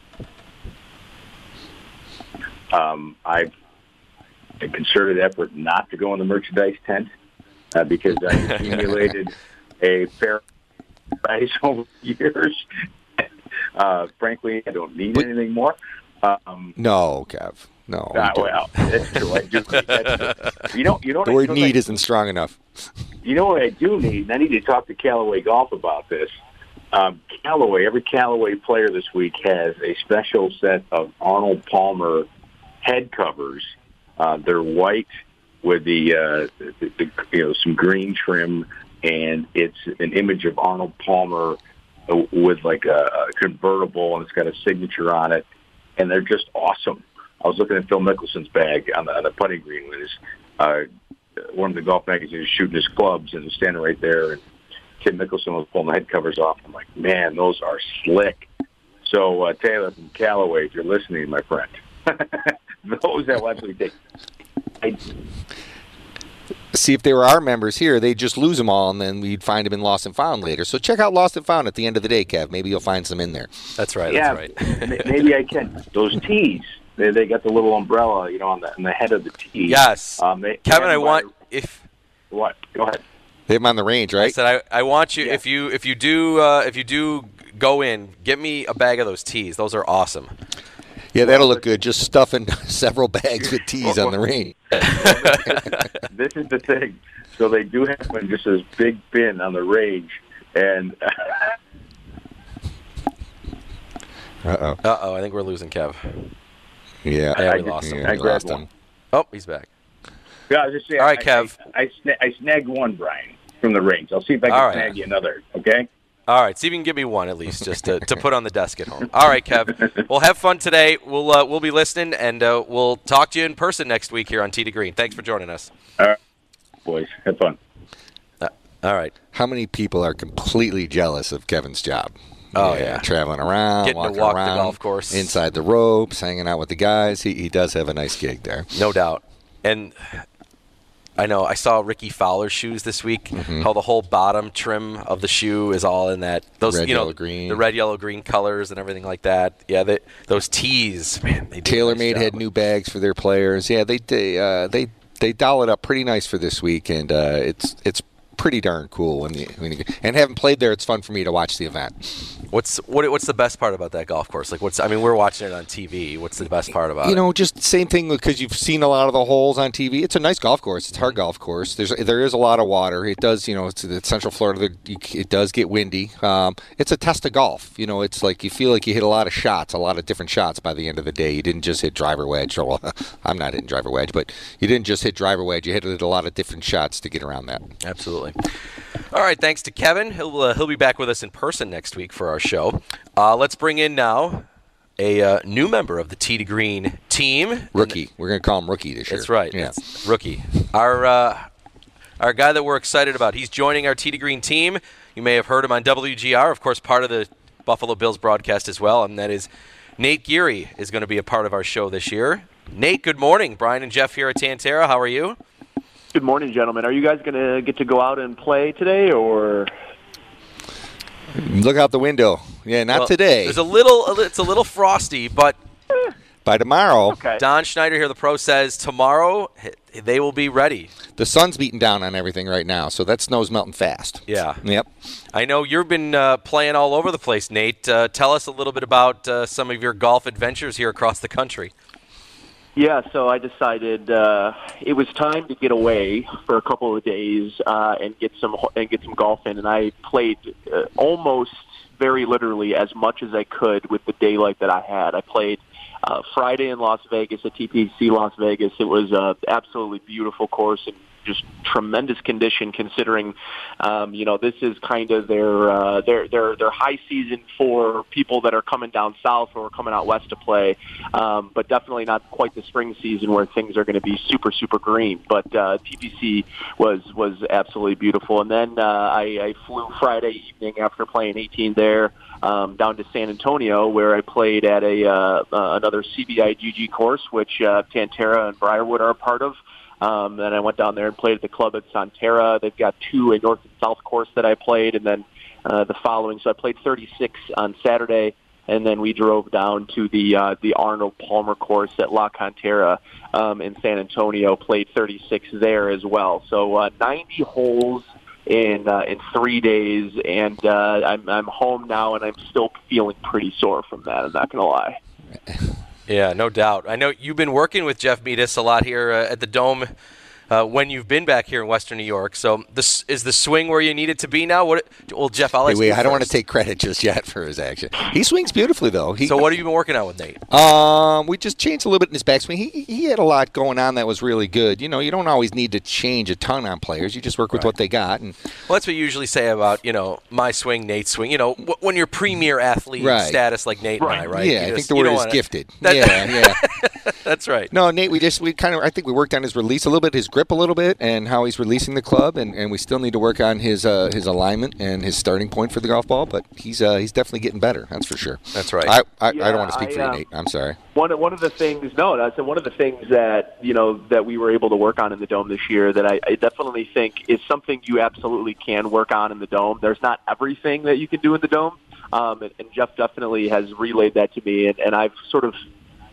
um, I've a concerted effort not to go in the merchandise tent uh, because I accumulated a fair price over the years. Uh, frankly, I don't need anything more. Um, no, Kev. No. Uh, well, that's true. I do. That's true. You know, you know. The what word I, need I, isn't strong enough. You know what I do need? And I need to talk to Callaway Golf about this. Um, Callaway, every Callaway player this week has a special set of Arnold Palmer head covers. Uh, they're white with the, uh, the, the you know some green trim, and it's an image of Arnold Palmer with like a, a convertible, and it's got a signature on it, and they're just awesome. I was looking at Phil Mickelson's bag on the, on the putting green with his uh, one of the golf magazines shooting his clubs and standing right there, and Tim Mickelson was pulling the head covers off. I'm like, man, those are slick. So, uh, Taylor from Callaway, if you're listening, my friend, those that will actually take. I, See, if they were our members here, they'd just lose them all, and then we'd find them in Lost and Found later. So check out Lost and Found at the end of the day, Kev. Maybe you'll find some in there. That's right. Yeah, that's right. Maybe I can. Those tees, they, they got the little umbrella, you know, on the, on the head of the tee. Yes. Um, they, Kevin, they I want if what? Go ahead. They have them on the range, right? I said I, I want you Yeah. if you if you do uh, if you do go in, get me a bag of those tees. Those are awesome. Yeah, that'll look good. Just stuffing several bags with teas on the range. This is the thing. So they do have one just this big bin on the range, and Uh-oh. Uh-oh, I think we're losing Kev. Yeah. Yeah, I we just- lost him. Yeah, I we grabbed lost one. him. Oh, he's back. yeah, I was just saying. All right, I- Kev. I I, sna- I snagged one, Brian, from the range. I'll see if I can All right. snag you another. Okay. All right, see if you can give me one at least, just to, to put on the desk at home. All right, Kev. Well, have fun today. We'll uh, we'll be listening, and uh, we'll talk to you in person next week here on Tee to Green. Thanks for joining us. All right, boys, have fun. Uh, all right. How many people are completely jealous of Kevin's job? Oh, yeah. Traveling around, Getting to walking walk the around, golf course. inside the ropes, hanging out with the guys. He, he does have a nice gig there. No doubt. And I know I saw Ricky Fowler's shoes this week. How the whole bottom trim of the shoe is all in that those Red, you know yellow, green. the red, yellow, green colors and everything like that. Yeah, they, those tees, man. They do a nice TaylorMade job. had new bags for their players. Yeah, they they uh, they they doll it up pretty nice for this week, and uh, it's it's pretty darn cool when you, when you and having played there, it's fun for me to watch the event. What's what, what's the best part about that golf course? Like, what's I mean, we're watching it on T V. What's the best part about You it? know, just same thing because you've seen a lot of the holes on T V. It's a nice golf course. It's a hard golf course. There's there is a lot of water. It does, you know, it's, it's Central Florida. It does get windy. Um, it's a test of golf. You know, it's like you feel like you hit a lot of shots, a lot of different shots by the end of the day. You didn't just hit driver wedge. Or, well, I'm not hitting driver wedge, but you didn't just hit driver wedge. You hit a lot of different shots to get around that. Absolutely. All right, thanks to Kevin. He'll uh, he'll be back with us in person next week for our show. Uh, let's bring in now a uh, new member of the Tee to Green team. Rookie. We're going to call him Rookie this year. That's right. Yeah. That's rookie. Our uh, our guy that we're excited about. He's joining our Tee to Green team. You may have heard him on W G R, of course, part of the Buffalo Bills broadcast as well, and that is Nate Geary is going to be a part of our show this year. Nate, good morning. Brian and Jeff here at Tantera. How are you? Good morning, gentlemen. Are you guys going to get to go out and play today, or? Look out the window. Yeah, not Well, today. There's a little. It's a little frosty, but By tomorrow, Okay. Don Schneider here, the pro, says tomorrow they will be ready. the sun's beating down on everything right now, so that snow's melting fast. Yeah. Yep. I know you've been uh, playing all over the place, Nate. Uh, tell us a little bit about uh, some of your golf adventures here across the country. Yeah, so I decided uh, it was time to get away for a couple of days uh, and get some and get some golf in, and I played uh, almost very literally as much as I could with the daylight that I had. I played uh, Friday in Las Vegas at T P C Las Vegas. It was an absolutely beautiful course and just tremendous condition considering, um, you know, this is kind of their, uh, their their their high season for people that are coming down south or coming out west to play, um, but definitely not quite the spring season where things are going to be super super green. But uh, T P C was was absolutely beautiful, and then uh, I, I flew Friday evening after playing eighteen there. Um, down to San Antonio, where I played at a uh, uh, another C B I G G course, which uh, Tantera and Briarwood are a part of. Um, then I went down there and played at the club at Santerra. They've got two, a north and south course that I played, and then uh, the following. So I played thirty-six on Saturday, and then we drove down to the uh, the Arnold Palmer course at La Cantera um, in San Antonio. Played thirty-six there as well. So uh, ninety holes in uh, in three days, and uh, I'm I'm home now, and I'm still feeling pretty sore from that. I'm not going to lie. Yeah, no doubt. I know you've been working with Jeff Metis a lot here uh, at the Dome uh, when you've been back here in Western New York. So this is the swing where you need it to be now? What? Well, Jeff, I'll Hey, ask wait, you I don't want to first. take credit just yet for his action. He swings beautifully, though. He, So what have you been working on with Nate? Um, we just changed a little bit in his backswing. He he had a lot going on that was really good. You know, you don't always need to change a ton on players. You just work with Right. what they got. And Well, that's what you usually say about, you know, my swing, Nate's swing. You know, wh- when you're premier athlete Right. status like Nate and I, right? yeah, You I just- think the you word don't is wanna- gifted. That- yeah, yeah. That's right. No, Nate, we just we kind of I think we worked on his release a little bit. His grip grip a little bit and how he's releasing the club, and, and we still need to work on his uh, his alignment and his starting point for the golf ball. But he's uh, he's definitely getting better. That's for sure. That's right. I I, yeah, I don't want to speak I, for you, um, Nate. I'm sorry. One one of the things, no, that's one of the things that you know that we were able to work on in the Dome this year that I, I definitely think is something you absolutely can work on in the Dome. There's not everything that you can do in the Dome, um, and, and Jeff definitely has relayed that to me, and, and I've sort of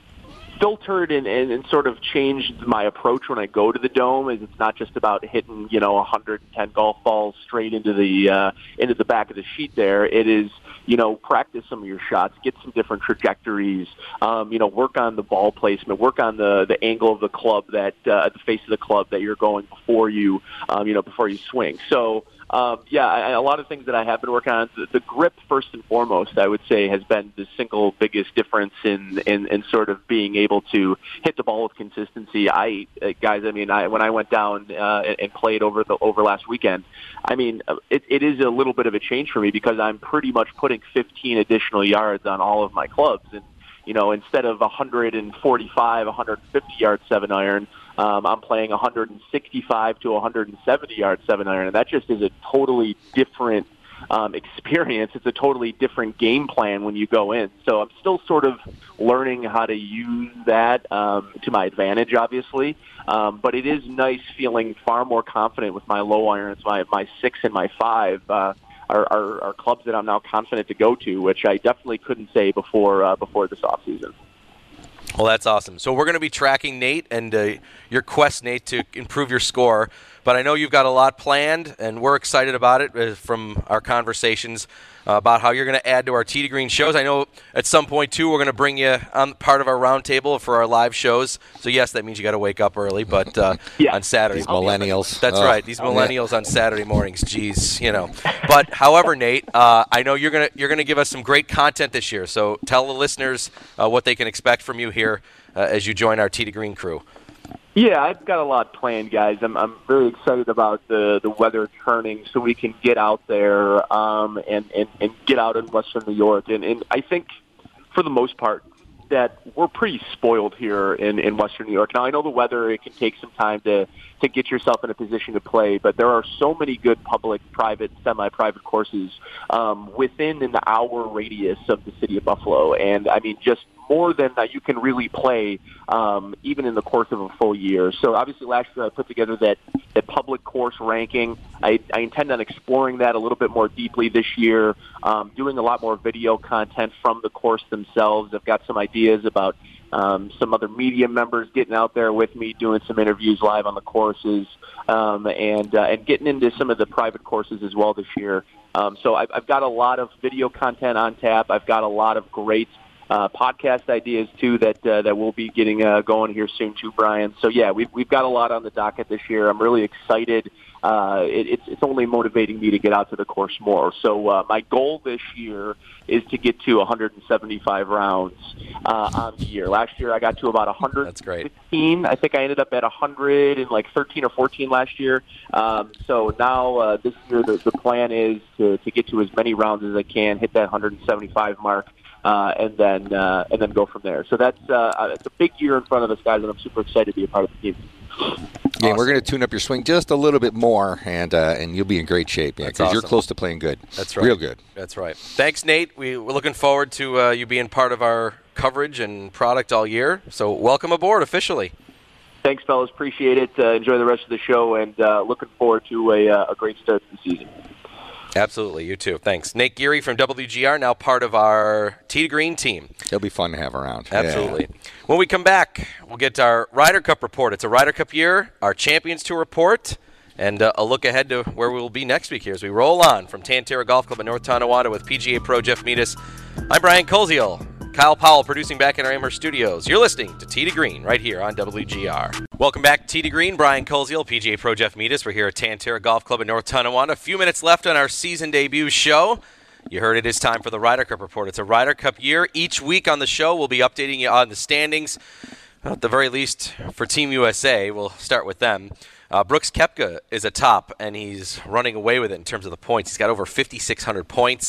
filtered and, and, and sort of changed my approach when I go to the Dome. Is it's not just about hitting, you know, one hundred ten golf balls straight into the uh, into the back of the sheet there. It is, you know, practice some of your shots, get some different trajectories, um, you know, work on the ball placement, work on the, the angle of the club that, uh, at the face of the club that you're going before you, um, you know, before you swing. So, Um, yeah, I, a lot of things that I have been working on. The, the grip, first and foremost, I would say, has been the single biggest difference in, in, in sort of being able to hit the ball with consistency. I, uh, guys, I mean, I, when I went down uh, and, and played over the over last weekend, I mean, it, it is a little bit of a change for me because I'm pretty much putting fifteen additional yards on all of my clubs, and you know, instead of one forty-five, one fifty yard seven iron. Um, I'm playing one sixty-five to one seventy yard seven iron, and that just is a totally different um, experience. It's a totally different game plan when you go in. So I'm still sort of learning how to use that um, to my advantage, obviously. Um, but it is nice feeling far more confident with my low irons, my my six and my five. Uh, Are, are, are clubs that I'm now confident to go to, which I definitely couldn't say before uh, before this offseason. Well, that's awesome. So we're going to be tracking Nate and uh, your quest, Nate, to improve your score. But I know you've got a lot planned, and we're excited about it uh, from our conversations uh, about how you're going to add to our Tee to Green shows. I know at some point, too, we're going to bring you on part of our roundtable for our live shows. So, yes, that means you got to wake up early, but uh, yeah. on Saturday. These millennials. That's oh. right. These millennials on Saturday mornings. Jeez, you know. But, however, Nate, uh, I know you're going to you're going to give us some great content this year. So tell the listeners uh, what they can expect from you here uh, as you join our Tee to Green crew. Yeah, I've got a lot planned, guys. I'm I'm very excited about the, the weather turning so we can get out there um, and, and, and get out in Western New York. And, and I think, for the most part, that we're pretty spoiled here in, in Western New York. Now, I know the weather, it can take some time to, to get yourself in a position to play, but there are so many good public, private, semi-private courses um, within an hour radius of the city of Buffalo. And, I mean, just more than that you can really play um, even in the course of a full year. So, obviously, last year I put together that, that public course ranking. I, I intend on exploring that a little bit more deeply this year, um, doing a lot more video content from the course themselves. I've got some ideas about um, some other media members getting out there with me, doing some interviews live on the courses, um, and uh, and getting into some of the private courses as well this year. Um, so I've, I've got a lot of video content on tap. I've got a lot of great Uh, podcast ideas too that uh, that we'll be getting uh, going here soon too, Brian. So yeah, we've we've got a lot on the docket this year. I'm really excited. Uh, it, it's it's only motivating me to get out to the course more. So uh, my goal this year is to get to one seventy-five rounds uh, on the year. Last year I got to about one hundred fifteen. That's great. I think I ended up at one hundred and like thirteen or fourteen last year. Um, so now uh, this year the, the plan is to to get to as many rounds as I can, hit that one seventy-five mark. Uh, and then uh, and then go from there. So that's uh, it's a big year in front of us, guys, and I'm super excited to be a part of the team. Awesome. Yeah, we're going to tune up your swing just a little bit more, and uh, and you'll be in great shape. Yeah, because awesome. You're close to playing good. That's right. Real good. That's right. Thanks, Nate. We, we're looking forward to uh, you being part of our coverage and product all year. So welcome aboard officially. Thanks, fellas. Appreciate it. Uh, enjoy the rest of the show, and uh, looking forward to a, uh, a great start to the season. Absolutely, you too. Thanks. Nate Geary from W G R, now part of our Tee to Green team. He'll be fun to have around. Absolutely. Yeah. When we come back, we'll get our Ryder Cup report. It's a Ryder Cup year, our Champions Tour report, and uh, a look ahead to where we will be next week here as we roll on from Tantera Golf Club in North Tonawanda with P G A Pro Jeff Metis. I'm Brian Koziel. Kyle Powell producing back in our Amherst studios. You're listening to Tee to Green right here on W G R. Welcome back to Tee to Green. Brian Koziel, P G A Pro Jeff Metis. We're here at Tantera Golf Club in North Tonawanda. A few minutes left on our season debut show. You heard it is time for the Ryder Cup report. It's a Ryder Cup year. Each week on the show, we'll be updating you on the standings. At the very least, for Team U S A, we'll start with them. Uh, Brooks Koepka is atop, and he's running away with it in terms of the points. He's got over fifty-six hundred points.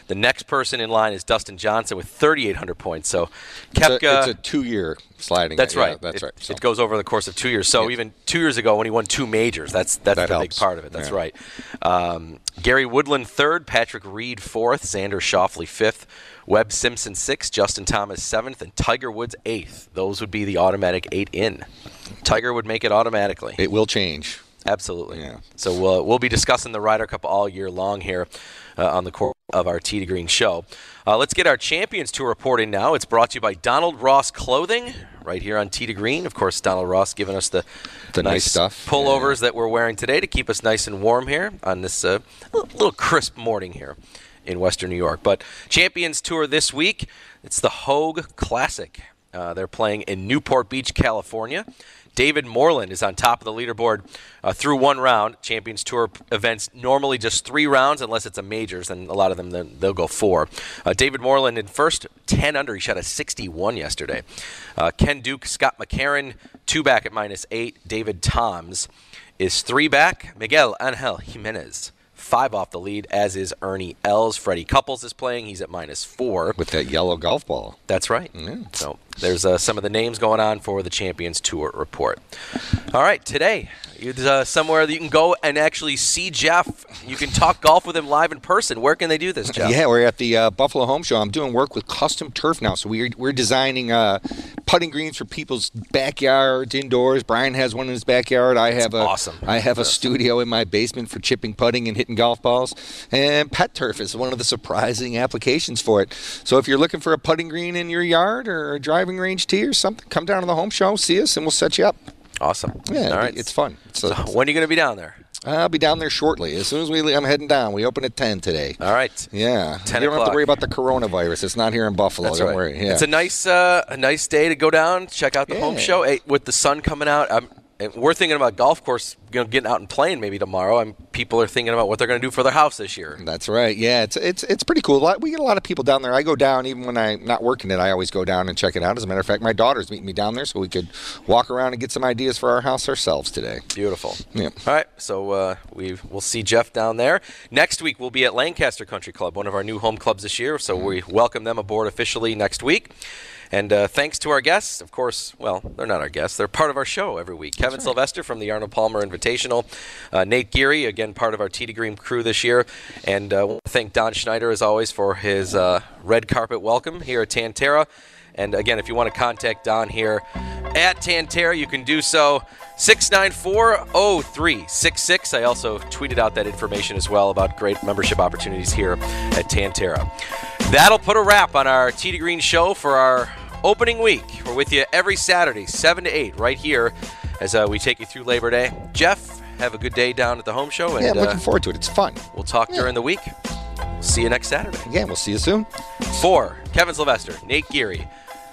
The next person in line is Dustin Johnson with thirty-eight hundred points. So Koepka, it's, a, it's a two-year sliding. That's yeah, right. That's it, right. So. It goes over the course of two years. So yeah. even two years ago when he won two majors, that's that's that the helps. big part of it. That's yeah. right. Um, Gary Woodland third, Patrick Reed fourth, Xander Schauffele fifth, Webb Simpson sixth, Justin Thomas seventh, and Tiger Woods eighth. Those would be the automatic eight in. Tiger would make it automatically. It will change. Absolutely. Yeah. So we'll, we'll be discussing the Ryder Cup all year long here uh, on the course of our Tee to Green show. Uh, let's get our Champions Tour report in now. It's brought to you by Donald Ross Clothing right here on Tee to Green. Of course, Donald Ross giving us the, the nice, nice stuff. pullovers yeah. that we're wearing today to keep us nice and warm here on this uh, little crisp morning here in Western New York. But Champions Tour this week, it's the Hogue Classic. Uh, they're playing in Newport Beach, California. David Moreland is on top of the leaderboard uh, through one round. Champions Tour events normally just three rounds unless it's a majors, and a lot of them then they'll go four. Uh, David Moreland in first, ten under. He shot a sixty-one yesterday. Uh, Ken Duke, Scott McCarron, two back at minus eight. David Toms is three back. Miguel Angel Jimenez, five off the lead, as is Ernie Els. Freddie Couples is playing. He's at minus four. With that yellow golf ball. That's right. Yeah. So there's uh, some of the names going on for the Champions Tour report. All right, today, it's uh, somewhere that you can go and actually see Jeff. You can talk golf with him live in person. Where can they do this, Jeff? Yeah, we're at the uh, Buffalo Home Show. I'm doing work with Custom Turf now. So we're, we're designing uh, putting greens for people's backyards, indoors. Brian has one in his backyard. I have That's a, awesome. I have a studio in my basement for chipping, putting, and hitting golf balls. And Pet Turf is one of the surprising applications for it. So if you're looking for a putting green in your yard or a driving range tee or something, come down to the Home Show, see us, and we'll set you up. Awesome. Yeah, all right. It's fun. So, so when are you going to be down there? I'll be down there shortly. As soon as we leave, I'm heading down. We open at ten today. All right. Yeah. ten You don't o'clock. have to worry about the coronavirus. It's not here in Buffalo. That's don't right. worry. Yeah. It's a nice uh, a nice day to go down, check out the Yeah. Home Show. Hey, with the sun coming out, I'm, and we're thinking about golf course, you know, getting out and playing maybe tomorrow. And people are thinking about what they're going to do for their house this year. That's right. Yeah, it's it's it's pretty cool. A lot, we get a lot of people down there. I go down even when I'm not working it. I always go down and check it out. As a matter of fact, my daughter's meeting me down there so we could walk around and get some ideas for our house ourselves today. Beautiful. Yeah. All right, so uh, we we'll see Jeff down there. Next week we'll be at Lancaster Country Club, one of our new home clubs this year. So we welcome them aboard officially next week. And uh, thanks to our guests, of course, well, they're not our guests. They're part of our show every week. Kevin right. Sylvester from the Arnold Palmer Invitational. Uh, Nate Geary, again, part of our Tee to Green crew this year. And uh, I want to thank Don Schneider, as always, for his uh, red carpet welcome here at Tantera. And, again, if you want to contact Don here at Tantera, you can do so. six nine four, oh three six six. I also tweeted out that information as well about great membership opportunities here at Tantera. That'll put a wrap on our Tee to Green show for our opening week. We're with you every Saturday, seven to eight, right here as uh, we take you through Labor Day. Jeff, have a good day down at the Home Show. And, yeah, I'm looking uh, forward to it. It's fun. We'll talk Yeah. during the week. See you next Saturday. Yeah, we'll see you soon. For Kevin Sylvester, Nate Geary,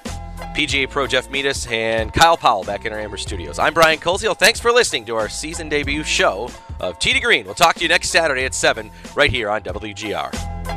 P G A Pro Jeff Meadis, and Kyle Powell back in our Amber Studios. I'm Brian Koziel. Thanks for listening to our season debut show of Tee to Green. We'll talk to you next Saturday at seven right here on W G R.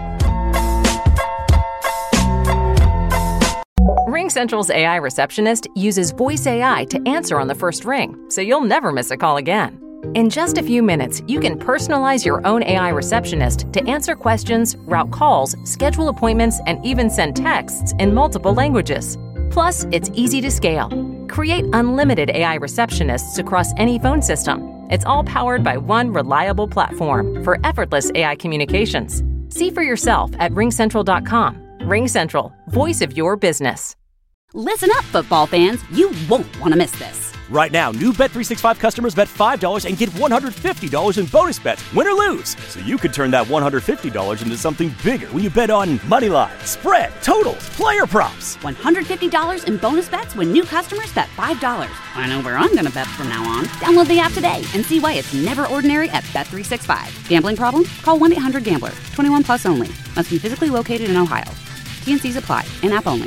RingCentral's A I receptionist uses voice A I to answer on the first ring, so you'll never miss a call again. In just a few minutes, you can personalize your own A I receptionist to answer questions, route calls, schedule appointments, and even send texts in multiple languages. Plus, it's easy to scale. Create unlimited A I receptionists across any phone system. It's all powered by one reliable platform for effortless A I communications. See for yourself at ring central dot com. RingCentral, voice of your business. Listen up, football fans. You won't want to miss this. Right now, new Bet three sixty-five customers bet five dollars and get one hundred fifty dollars in bonus bets, win or lose. So you could turn that one hundred fifty dollars into something bigger when you bet on money line, spread, totals, player props. one hundred fifty dollars in bonus bets when new customers bet five dollars. I know where I'm going to bet from now on. Download the app today and see why it's never ordinary at Bet three sixty-five. Gambling problem? Call one eight hundred gambler. twenty-one plus only. Must be physically located in Ohio. T N Cs apply. In-app only.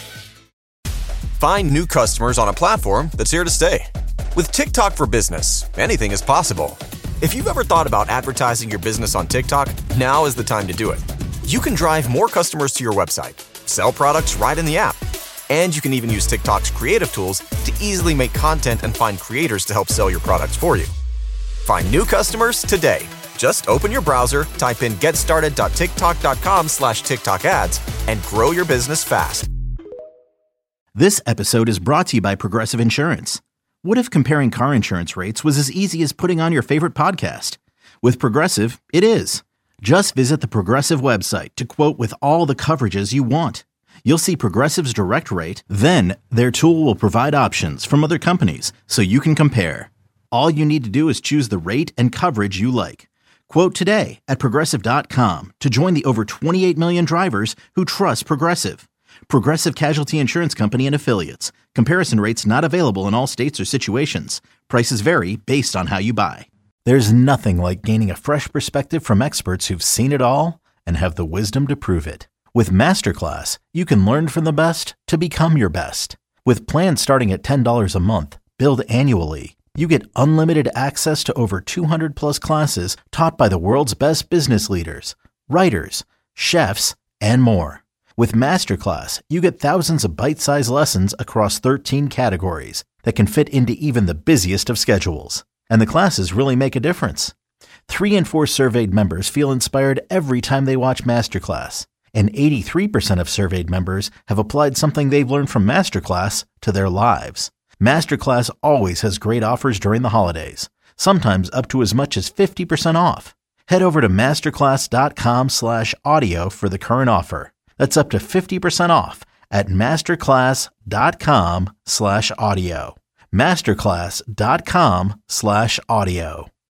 Find new customers on a platform that's here to stay. With TikTok for Business, anything is possible. If you've ever thought about advertising your business on TikTok, now is the time to do it. You can drive more customers to your website, sell products right in the app, and you can even use TikTok's creative tools to easily make content and find creators to help sell your products for you. Find new customers today. Just open your browser, type in getstarted.tiktok.com slash TikTok ads, and grow your business fast. This episode is brought to you by Progressive Insurance. What if comparing car insurance rates was as easy as putting on your favorite podcast? With Progressive, it is. Just visit the Progressive website to quote with all the coverages you want. You'll see Progressive's direct rate, then their tool will provide options from other companies so you can compare. All you need to do is choose the rate and coverage you like. Quote today at Progressive dot com to join the over twenty-eight million drivers who trust Progressive. Progressive Casualty Insurance Company and Affiliates. Comparison rates not available in all states or situations. Prices vary based on how you buy. There's nothing like gaining a fresh perspective from experts who've seen it all and have the wisdom to prove it. With Masterclass, you can learn from the best to become your best. With plans starting at ten dollars a month, billed annually, you get unlimited access to over two hundred plus classes taught by the world's best business leaders, writers, chefs, and more. With Masterclass, you get thousands of bite-sized lessons across thirteen categories that can fit into even the busiest of schedules. And the classes really make a difference. Three in four surveyed members feel inspired every time they watch Masterclass. And eighty-three percent of surveyed members have applied something they've learned from Masterclass to their lives. Masterclass always has great offers during the holidays, sometimes up to as much as fifty percent off. Head over to masterclass.com slash audio for the current offer. That's up to fifty percent off at masterclass.com slash audio. Masterclass.com slash audio.